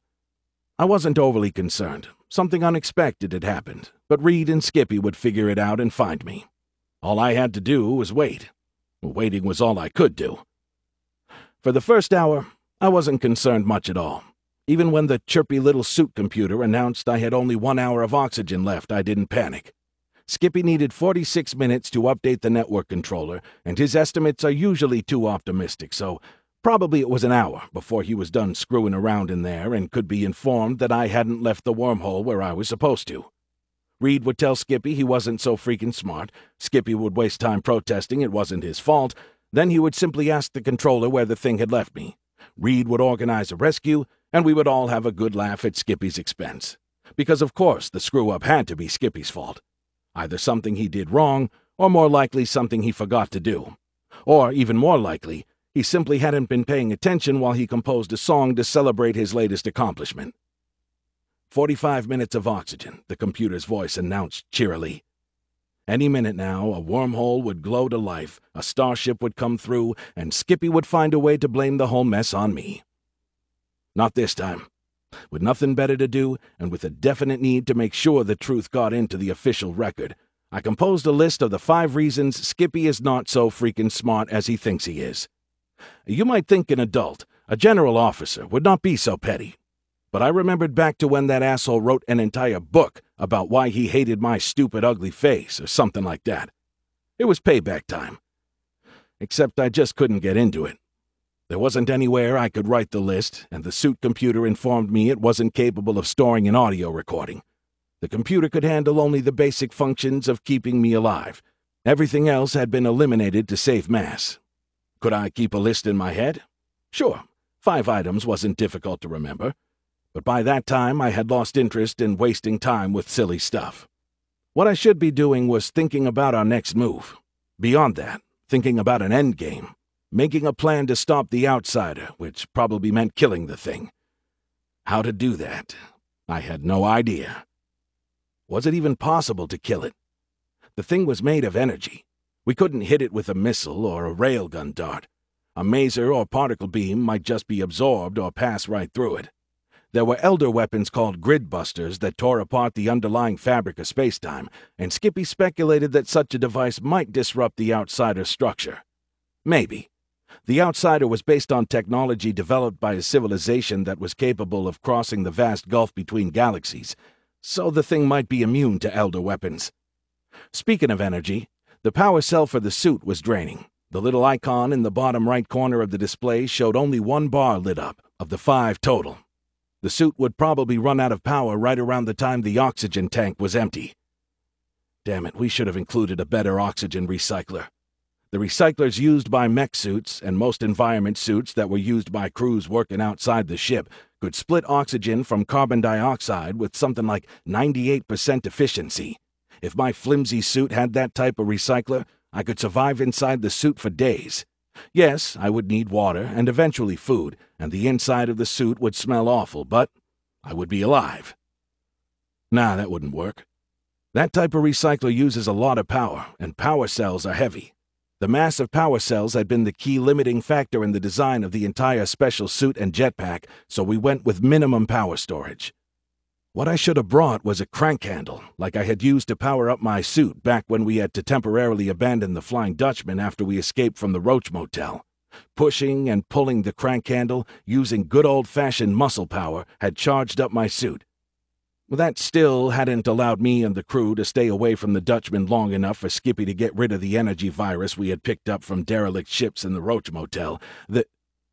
I wasn't overly concerned. Something unexpected had happened, but Reed and Skippy would figure it out and find me. All I had to do was wait. Waiting was all I could do. For the first hour, I wasn't concerned much at all. Even when the chirpy little suit computer announced I had only one hour of oxygen left, I didn't panic. Skippy needed forty-six minutes to update the network controller, and his estimates are usually too optimistic, so probably it was an hour before he was done screwing around in there and could be informed that I hadn't left the wormhole where I was supposed to. Reed would tell Skippy he wasn't so freaking smart. Skippy would waste time protesting it wasn't his fault. Then he would simply ask the controller where the thing had left me. Reed would organize a rescue, and we would all have a good laugh at Skippy's expense. Because of course the screw-up had to be Skippy's fault. Either something he did wrong, or more likely something he forgot to do. Or, even more likely, he simply hadn't been paying attention while he composed a song to celebrate his latest accomplishment. Forty-five minutes of oxygen, the computer's voice announced cheerily. Any minute now, a wormhole would glow to life, a starship would come through, and Skippy would find a way to blame the whole mess on me. Not this time. With nothing better to do, and with a definite need to make sure the truth got into the official record, I composed a list of the five reasons Skippy is not so freaking smart as he thinks he is. You might think an adult, a general officer, would not be so petty. But I remembered back to when that asshole wrote an entire book about why he hated my stupid, ugly face, or something like that. It was payback time. Except I just couldn't get into it. There wasn't anywhere I could write the list, and the suit computer informed me it wasn't capable of storing an audio recording. The computer could handle only the basic functions of keeping me alive. Everything else had been eliminated to save mass. Could I keep a list in my head? Sure, five items wasn't difficult to remember. But by that time I had lost interest in wasting time with silly stuff. What I should be doing was thinking about our next move. Beyond that, thinking about an endgame. Making a plan to stop the outsider, which probably meant killing the thing. How to do that? I had no idea. Was it even possible to kill it? The thing was made of energy. We couldn't hit it with a missile or a railgun dart. A maser or particle beam might just be absorbed or pass right through it. There were elder weapons called grid busters that tore apart the underlying fabric of spacetime, and Skippy speculated that such a device might disrupt the outsider's structure. Maybe. The outsider was based on technology developed by a civilization that was capable of crossing the vast gulf between galaxies, so the thing might be immune to elder weapons. Speaking of energy, the power cell for the suit was draining. The little icon in the bottom right corner of the display showed only one bar lit up, of the five total. The suit would probably run out of power right around the time the oxygen tank was empty. Damn it, we should have included a better oxygen recycler. The recyclers used by mech suits and most environment suits that were used by crews working outside the ship could split oxygen from carbon dioxide with something like ninety-eight percent efficiency. If my flimsy suit had that type of recycler, I could survive inside the suit for days. Yes, I would need water and eventually food, and the inside of the suit would smell awful, but I would be alive. Nah, that wouldn't work. That type of recycler uses a lot of power, and power cells are heavy. The mass of power cells had been the key limiting factor in the design of the entire special suit and jetpack, so we went with minimum power storage. What I should have brought was a crank handle, like I had used to power up my suit back when we had to temporarily abandon the Flying Dutchman after we escaped from the Roach Motel. Pushing and pulling the crank handle, using good old-fashioned muscle power, had charged up my suit. That still hadn't allowed me and the crew to stay away from the Dutchman long enough for Skippy to get rid of the energy virus we had picked up from derelict ships in the Roach Motel. The...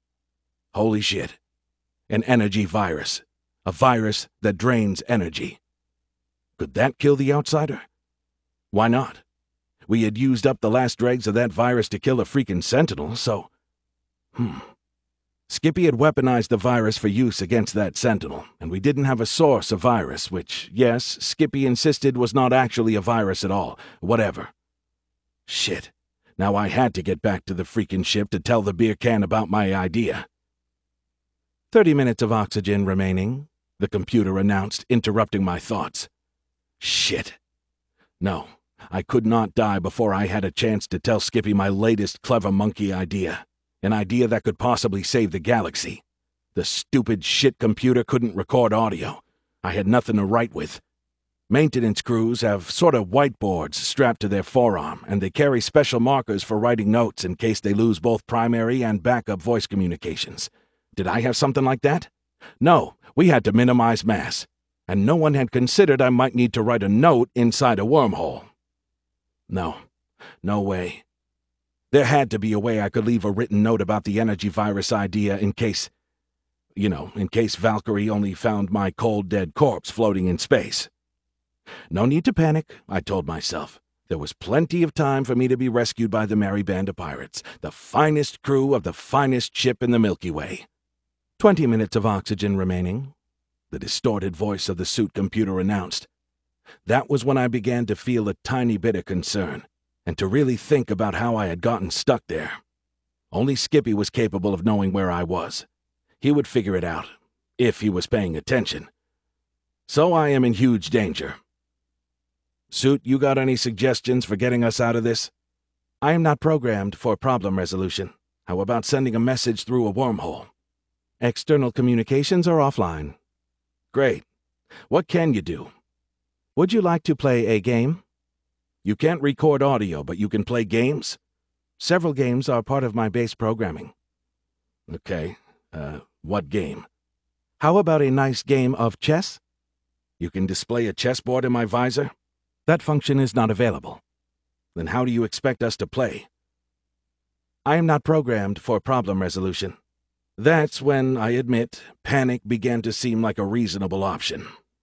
Holy shit. An energy virus. A virus that drains energy. Could that kill the outsider? Why not? We had used up the last dregs of that virus to kill a freaking Sentinel, so... Hmm... Skippy had weaponized the virus for use against that Sentinel, and we didn't have a source of virus, which, yes, Skippy insisted was not actually a virus at all. Whatever. Shit. Now I had to get back to the freaking ship to tell the beer can about my idea. Thirty minutes of oxygen remaining, the computer announced, interrupting my thoughts. Shit. No, I could not die before I had a chance to tell Skippy my latest clever monkey idea. An idea that could possibly save the galaxy. The stupid shit computer couldn't record audio. I had nothing to write with. Maintenance crews have sort of whiteboards strapped to their forearm, and they carry special markers for writing notes in case they lose both primary and backup voice communications. Did I have something like that? No, we had to minimize mass, and no one had considered I might need to write a note inside a wormhole. No, no way. There had to be a way I could leave a written note about the energy virus idea in case, you know, in case Valkyrie only found my cold, dead corpse floating in space. No need to panic, I told myself. There was plenty of time for me to be rescued by the merry band of pirates, the finest crew of the finest ship in the Milky Way. Twenty minutes of oxygen remaining, the distorted voice of the suit computer announced. That was when I began to feel a tiny bit of concern, and to really think about how I had gotten stuck there. Only Skippy was capable of knowing where I was. He would figure it out, if he was paying attention. So I am in huge danger. Suit, you got any suggestions for getting us out of this? I am not programmed for problem resolution. How about sending a message through a wormhole? External communications are offline. Great. What can you do? Would you like to play a game? You can't record audio, but you can play games? Several games are part of my base programming. Okay, uh, what game? How about a nice game of chess? You can display a chessboard in my visor? That function is not available. Then how do you expect us to play? I am not programmed for problem resolution. That's when, I admit, panic began to seem like a reasonable option.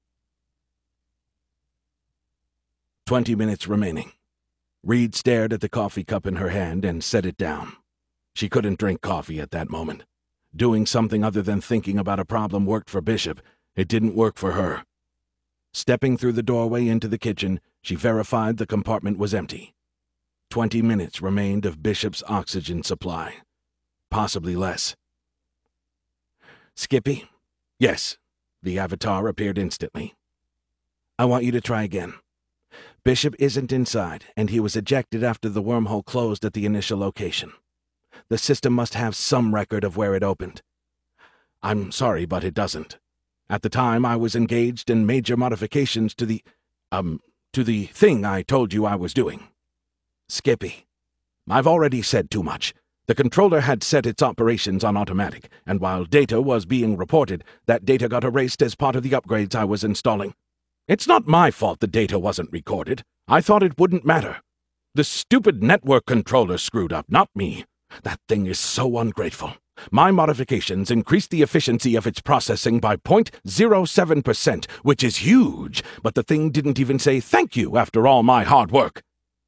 Twenty minutes remaining. Reed stared at the coffee cup in her hand and set it down. She couldn't drink coffee at that moment. Doing something other than thinking about a problem worked for Bishop. It didn't work for her. Stepping through the doorway into the kitchen, she verified the compartment was empty. Twenty minutes remained of Bishop's oxygen supply. Possibly less. Skippy? Yes. The avatar appeared instantly. I want you to try again. Bishop isn't inside, and he was ejected after the wormhole closed at the initial location. The system must have some record of where it opened. I'm sorry, but it doesn't. At the time, I was engaged in major modifications to the, um, to the thing I told you I was doing. Skippy, I've already said too much. The controller had set its operations on automatic, and while data was being reported, that data got erased as part of the upgrades I was installing. It's not my fault the data wasn't recorded. I thought it wouldn't matter. The stupid network controller screwed up, not me. That thing is so ungrateful. My modifications increased the efficiency of its processing by zero point zero seven percent, which is huge, but the thing didn't even say thank you after all my hard work.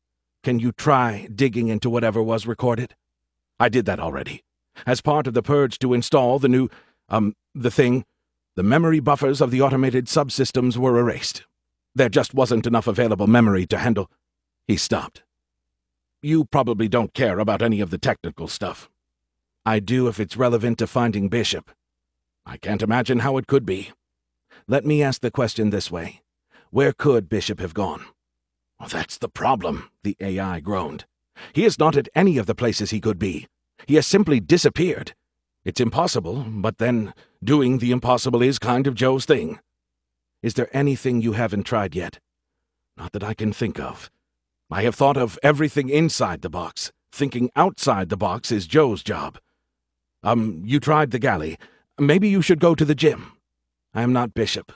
Can you try digging into whatever was recorded? I did that already. As part of the purge to install the new, um, the thing, the memory buffers of the automated subsystems were erased. There just wasn't enough available memory to handle. He stopped. You probably don't care about any of the technical stuff. I do if it's relevant to finding Bishop. I can't imagine how it could be. Let me ask the question this way. Where could Bishop have gone? Well, that's the problem, the A I groaned. He is not at any of the places he could be. He has simply disappeared. It's impossible, but then doing the impossible is kind of Joe's thing. Is there anything you haven't tried yet? Not that I can think of. I have thought of everything inside the box. Thinking outside the box is Joe's job. Um, you tried the galley. Maybe you should go to the gym. I am not Bishop.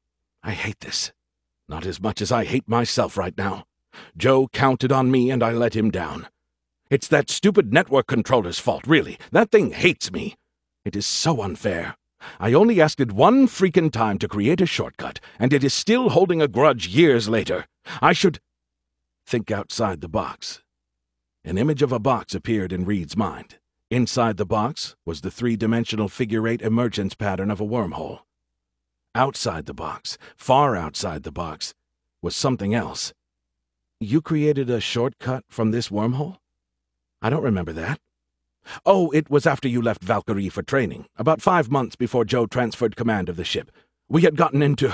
I hate this. Not as much as I hate myself right now. Joe counted on me and I let him down. It's that stupid network controller's fault, really. That thing hates me. It is so unfair. I only asked it one freaking time to create a shortcut, and it is still holding a grudge years later. I should think outside the box. An image of a box appeared in Reed's mind. Inside the box was the three-dimensional figure-eight emergence pattern of a wormhole. Outside the box, far outside the box, was something else. You created a shortcut from this wormhole? I don't remember that. Oh, it was after you left Valkyrie for training, about five months before Joe transferred command of the ship. We had gotten into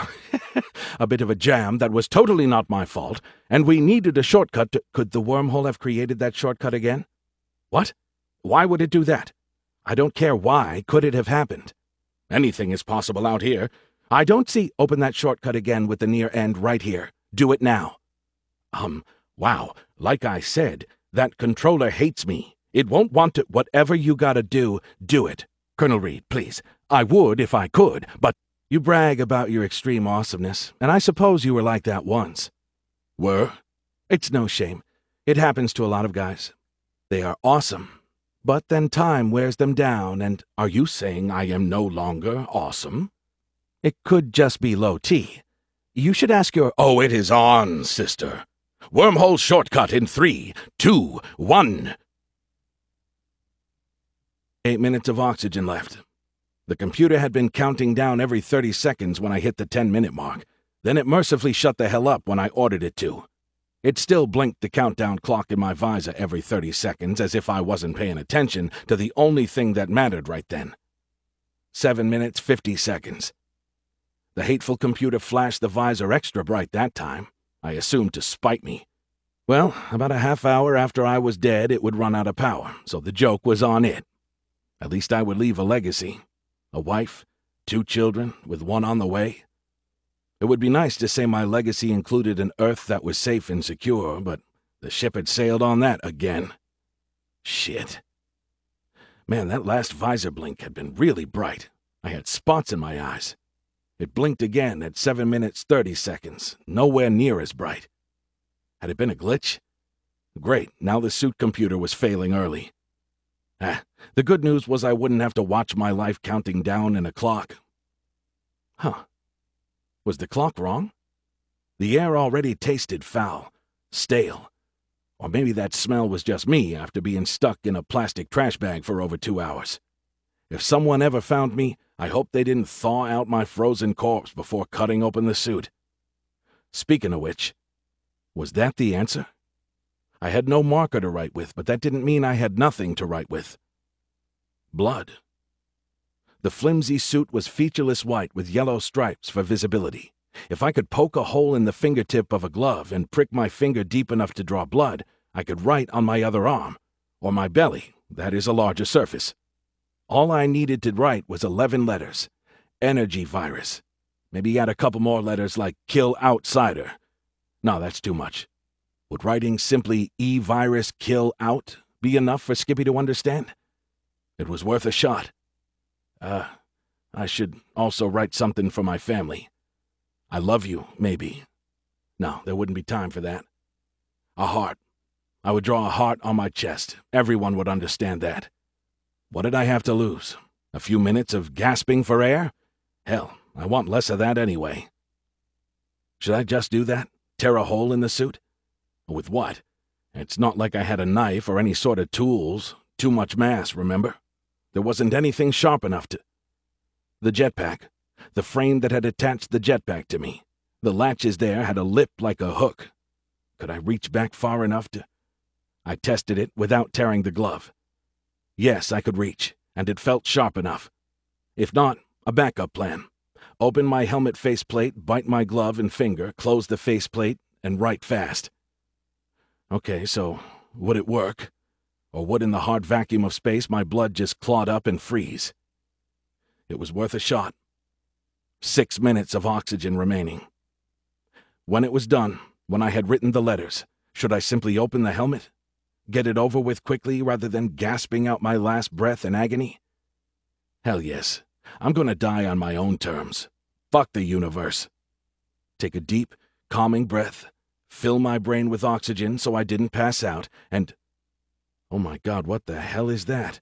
a bit of a jam that was totally not my fault, and we needed a shortcut to— Could the wormhole have created that shortcut again? What? Why would it do that? I don't care why. Could it have happened? Anything is possible out here. I don't see— Open that shortcut again with the near end right here. Do it now. Um, wow, like I said, that controller hates me. It won't want to— Whatever you gotta do, do it. Colonel Reed, please. I would if I could, but you brag about your extreme awesomeness, and I suppose you were like that once. Were? It's no shame. It happens to a lot of guys. They are awesome, but then time wears them down, and— Are you saying I am no longer awesome? It could just be low T. You should ask your— Oh, it is on, sister. Wormhole shortcut in three, two, one. Eight minutes of oxygen left. The computer had been counting down every thirty seconds when I hit the ten-minute mark. Then it mercifully shut the hell up when I ordered it to. It still blinked the countdown clock in my visor every thirty seconds as if I wasn't paying attention to the only thing that mattered right then. Seven minutes, fifty seconds. The hateful computer flashed the visor extra bright that time, I assumed to spite me. Well, about a half hour after I was dead, it would run out of power, so the joke was on it. At least I would leave a legacy. A wife, two children, with one on the way. It would be nice to say my legacy included an Earth that was safe and secure, but the ship had sailed on that again. Shit. Man, that last visor blink had been really bright. I had spots in my eyes. It blinked again at seven minutes thirty seconds, nowhere near as bright. Had it been a glitch? Great, now the suit computer was failing early. Ah, the good news was I wouldn't have to watch my life counting down in a clock. Huh. Was the clock wrong? The air already tasted foul, stale. Or maybe that smell was just me after being stuck in a plastic trash bag for over two hours. If someone ever found me, I hope they didn't thaw out my frozen corpse before cutting open the suit. Speaking of which, was that the answer? I had no marker to write with, but that didn't mean I had nothing to write with. Blood. The flimsy suit was featureless white with yellow stripes for visibility. If I could poke a hole in the fingertip of a glove and prick my finger deep enough to draw blood, I could write on my other arm, or my belly, that is a larger surface. All I needed to write was eleven letters. Energy virus. Maybe add a couple more letters like kill outsider. No, that's too much. Would writing simply E-virus kill out be enough for Skippy to understand? It was worth a shot. Uh, I should also write something for my family. I love you, maybe. No, there wouldn't be time for that. A heart. I would draw a heart on my chest. Everyone would understand that. What did I have to lose? A few minutes of gasping for air? Hell, I want less of that anyway. Should I just do that? Tear a hole in the suit? With what? It's not like I had a knife or any sort of tools. Too much mass, remember? There wasn't anything sharp enough to... The jetpack. The frame that had attached the jetpack to me. The latches there had a lip like a hook. Could I reach back far enough to... I tested it without tearing the glove. Yes, I could reach, and it felt sharp enough. If not, a backup plan. Open my helmet faceplate, bite my glove and finger, close the faceplate, and write fast. Okay, so would it work? Or would in the hard vacuum of space my blood just clot up and freeze? It was worth a shot. Six minutes of oxygen remaining. When it was done, when I had written the letters, should I simply open the helmet? Get it over with quickly rather than gasping out my last breath in agony? Hell yes. I'm gonna die on my own terms. Fuck the universe. Take a deep, calming breath, fill my brain with oxygen so I didn't pass out, and... Oh my God, what the hell is that?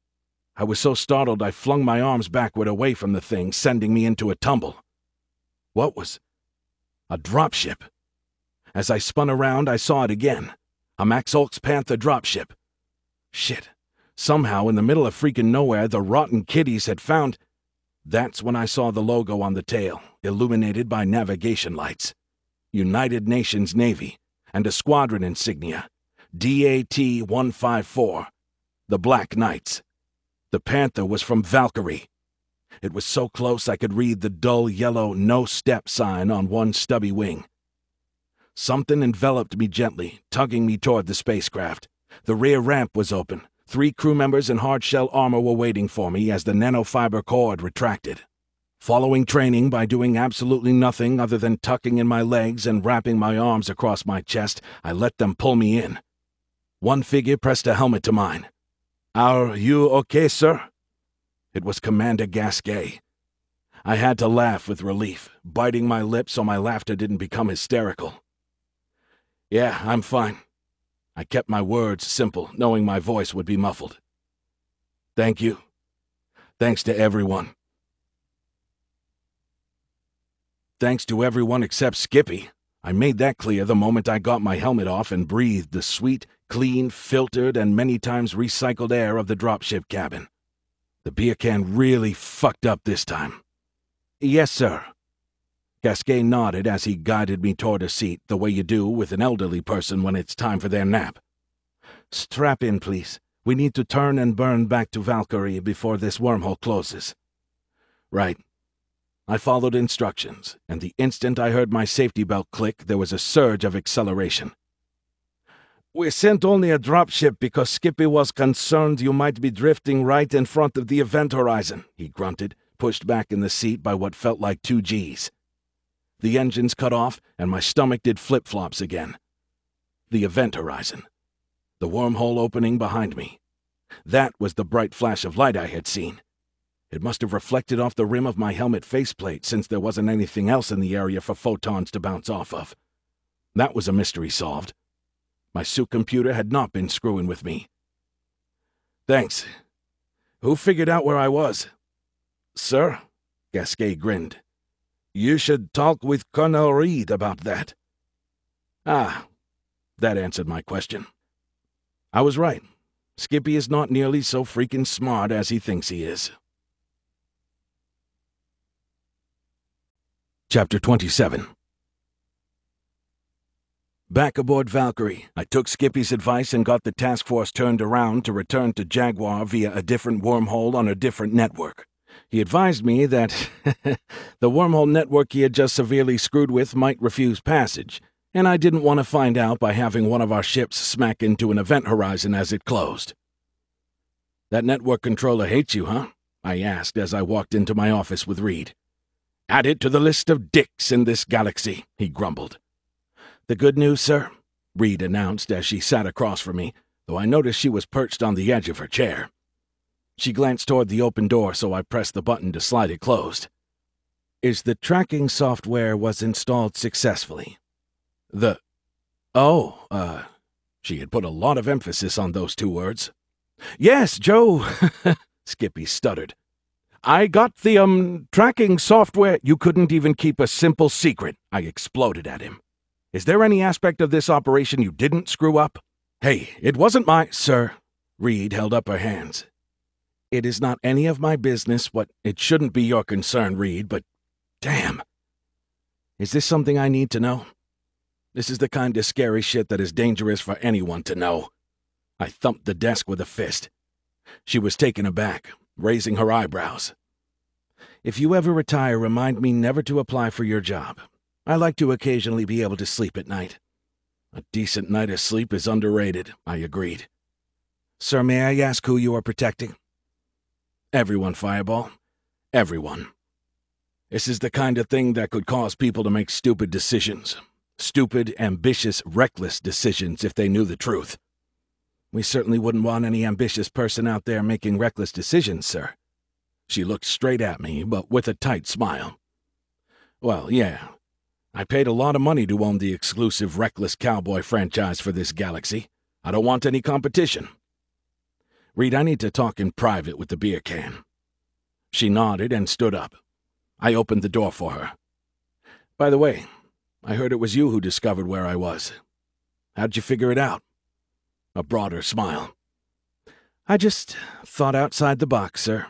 I was so startled I flung my arms backward away from the thing, sending me into a tumble. What was... A dropship. As I spun around, I saw it again. A Max Oaks Panther dropship. Shit. Somehow, in the middle of freaking nowhere, the rotten kiddies had found... That's when I saw the logo on the tail, illuminated by navigation lights. United Nations Navy, and a squadron insignia. D A T one five four. The Black Knights. The Panther was from Valkyrie. It was so close I could read the dull yellow no-step sign on one stubby wing. Something enveloped me gently, tugging me toward the spacecraft. The rear ramp was open. Three crew members in hard-shell armor were waiting for me as the nanofiber cord retracted. Following training by doing absolutely nothing other than tucking in my legs and wrapping my arms across my chest, I let them pull me in. One figure pressed a helmet to mine. "Are you okay, sir?" It was Commander Gasquet. I had to laugh with relief, biting my lips so my laughter didn't become hysterical. "Yeah, I'm fine." I kept my words simple, knowing my voice would be muffled. "Thank you. Thanks to everyone." Thanks to everyone except Skippy. I made that clear the moment I got my helmet off and breathed the sweet, clean, filtered, and many times recycled air of the dropship cabin. The beer can really fucked up this time. "Yes, sir." Gasquet nodded as he guided me toward a seat, the way you do with an elderly person when it's time for their nap. "Strap in, please. We need to turn and burn back to Valkyrie before this wormhole closes." Right. I followed instructions, and the instant I heard my safety belt click, there was a surge of acceleration. "We sent only a dropship because Skippy was concerned you might be drifting right in front of the event horizon," he grunted, pushed back in the seat by what felt like two G's. The engines cut off, and my stomach did flip-flops again. The event horizon. The wormhole opening behind me. That was the bright flash of light I had seen. It must have reflected off the rim of my helmet faceplate since there wasn't anything else in the area for photons to bounce off of. That was a mystery solved. My suit computer had not been screwing with me. "Thanks. Who figured out where I was?" "Sir?" Gasquet grinned. "You should talk with Colonel Reed about that." Ah, that answered my question. I was right. Skippy is not nearly so freaking smart as he thinks he is. Chapter twenty-seven. Back aboard Valkyrie, I took Skippy's advice and got the task force turned around to return to Jaguar via a different wormhole on a different network. He advised me that the wormhole network he had just severely screwed with might refuse passage, and I didn't want to find out by having one of our ships smack into an event horizon as it closed. "That network controller hates you, huh?" I asked as I walked into my office with Reed. "Add it to the list of dicks in this galaxy," he grumbled. "The good news, sir," Reed announced as she sat across from me, though I noticed she was perched on the edge of her chair. She glanced toward the open door, so I pressed the button to slide it closed. "Is the tracking software was installed successfully?" The... Oh, uh... She had put a lot of emphasis on those two words. "Yes, Joe," Skippy stuttered. "I got the, um, tracking software." "You couldn't even keep a simple secret," I exploded at him. "Is there any aspect of this operation you didn't screw up?" "Hey, it wasn't my—" "Sir," Reed held up her hands. "It is not any of my business what—" "It shouldn't be your concern, Reed, but damn. Is this something I need to know? This is the kind of scary shit that is dangerous for anyone to know." I thumped the desk with a fist. She was taken aback, raising her eyebrows. "If you ever retire, remind me never to apply for your job. I like to occasionally be able to sleep at night." "A decent night of sleep is underrated," I agreed. "Sir, may I ask who you are protecting?" "Everyone, Fireball. Everyone. This is the kind of thing that could cause people to make stupid decisions. Stupid, ambitious, reckless decisions if they knew the truth." "We certainly wouldn't want any ambitious person out there making reckless decisions, sir." She looked straight at me, but with a tight smile. "Well, yeah. I paid a lot of money to own the exclusive Reckless Cowboy franchise for this galaxy. I don't want any competition. Reed, I need to talk in private with the beer can." She nodded and stood up. I opened the door for her. "By the way, I heard it was you who discovered where I was. How'd you figure it out?" A broader smile. "I just thought outside the box, sir."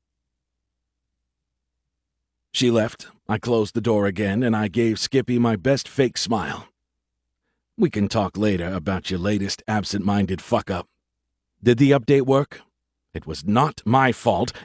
She left. I closed the door again, and I gave Skippy my best fake smile. "We can talk later about your latest absent-minded fuck-up. Did the update work? It was not my fault.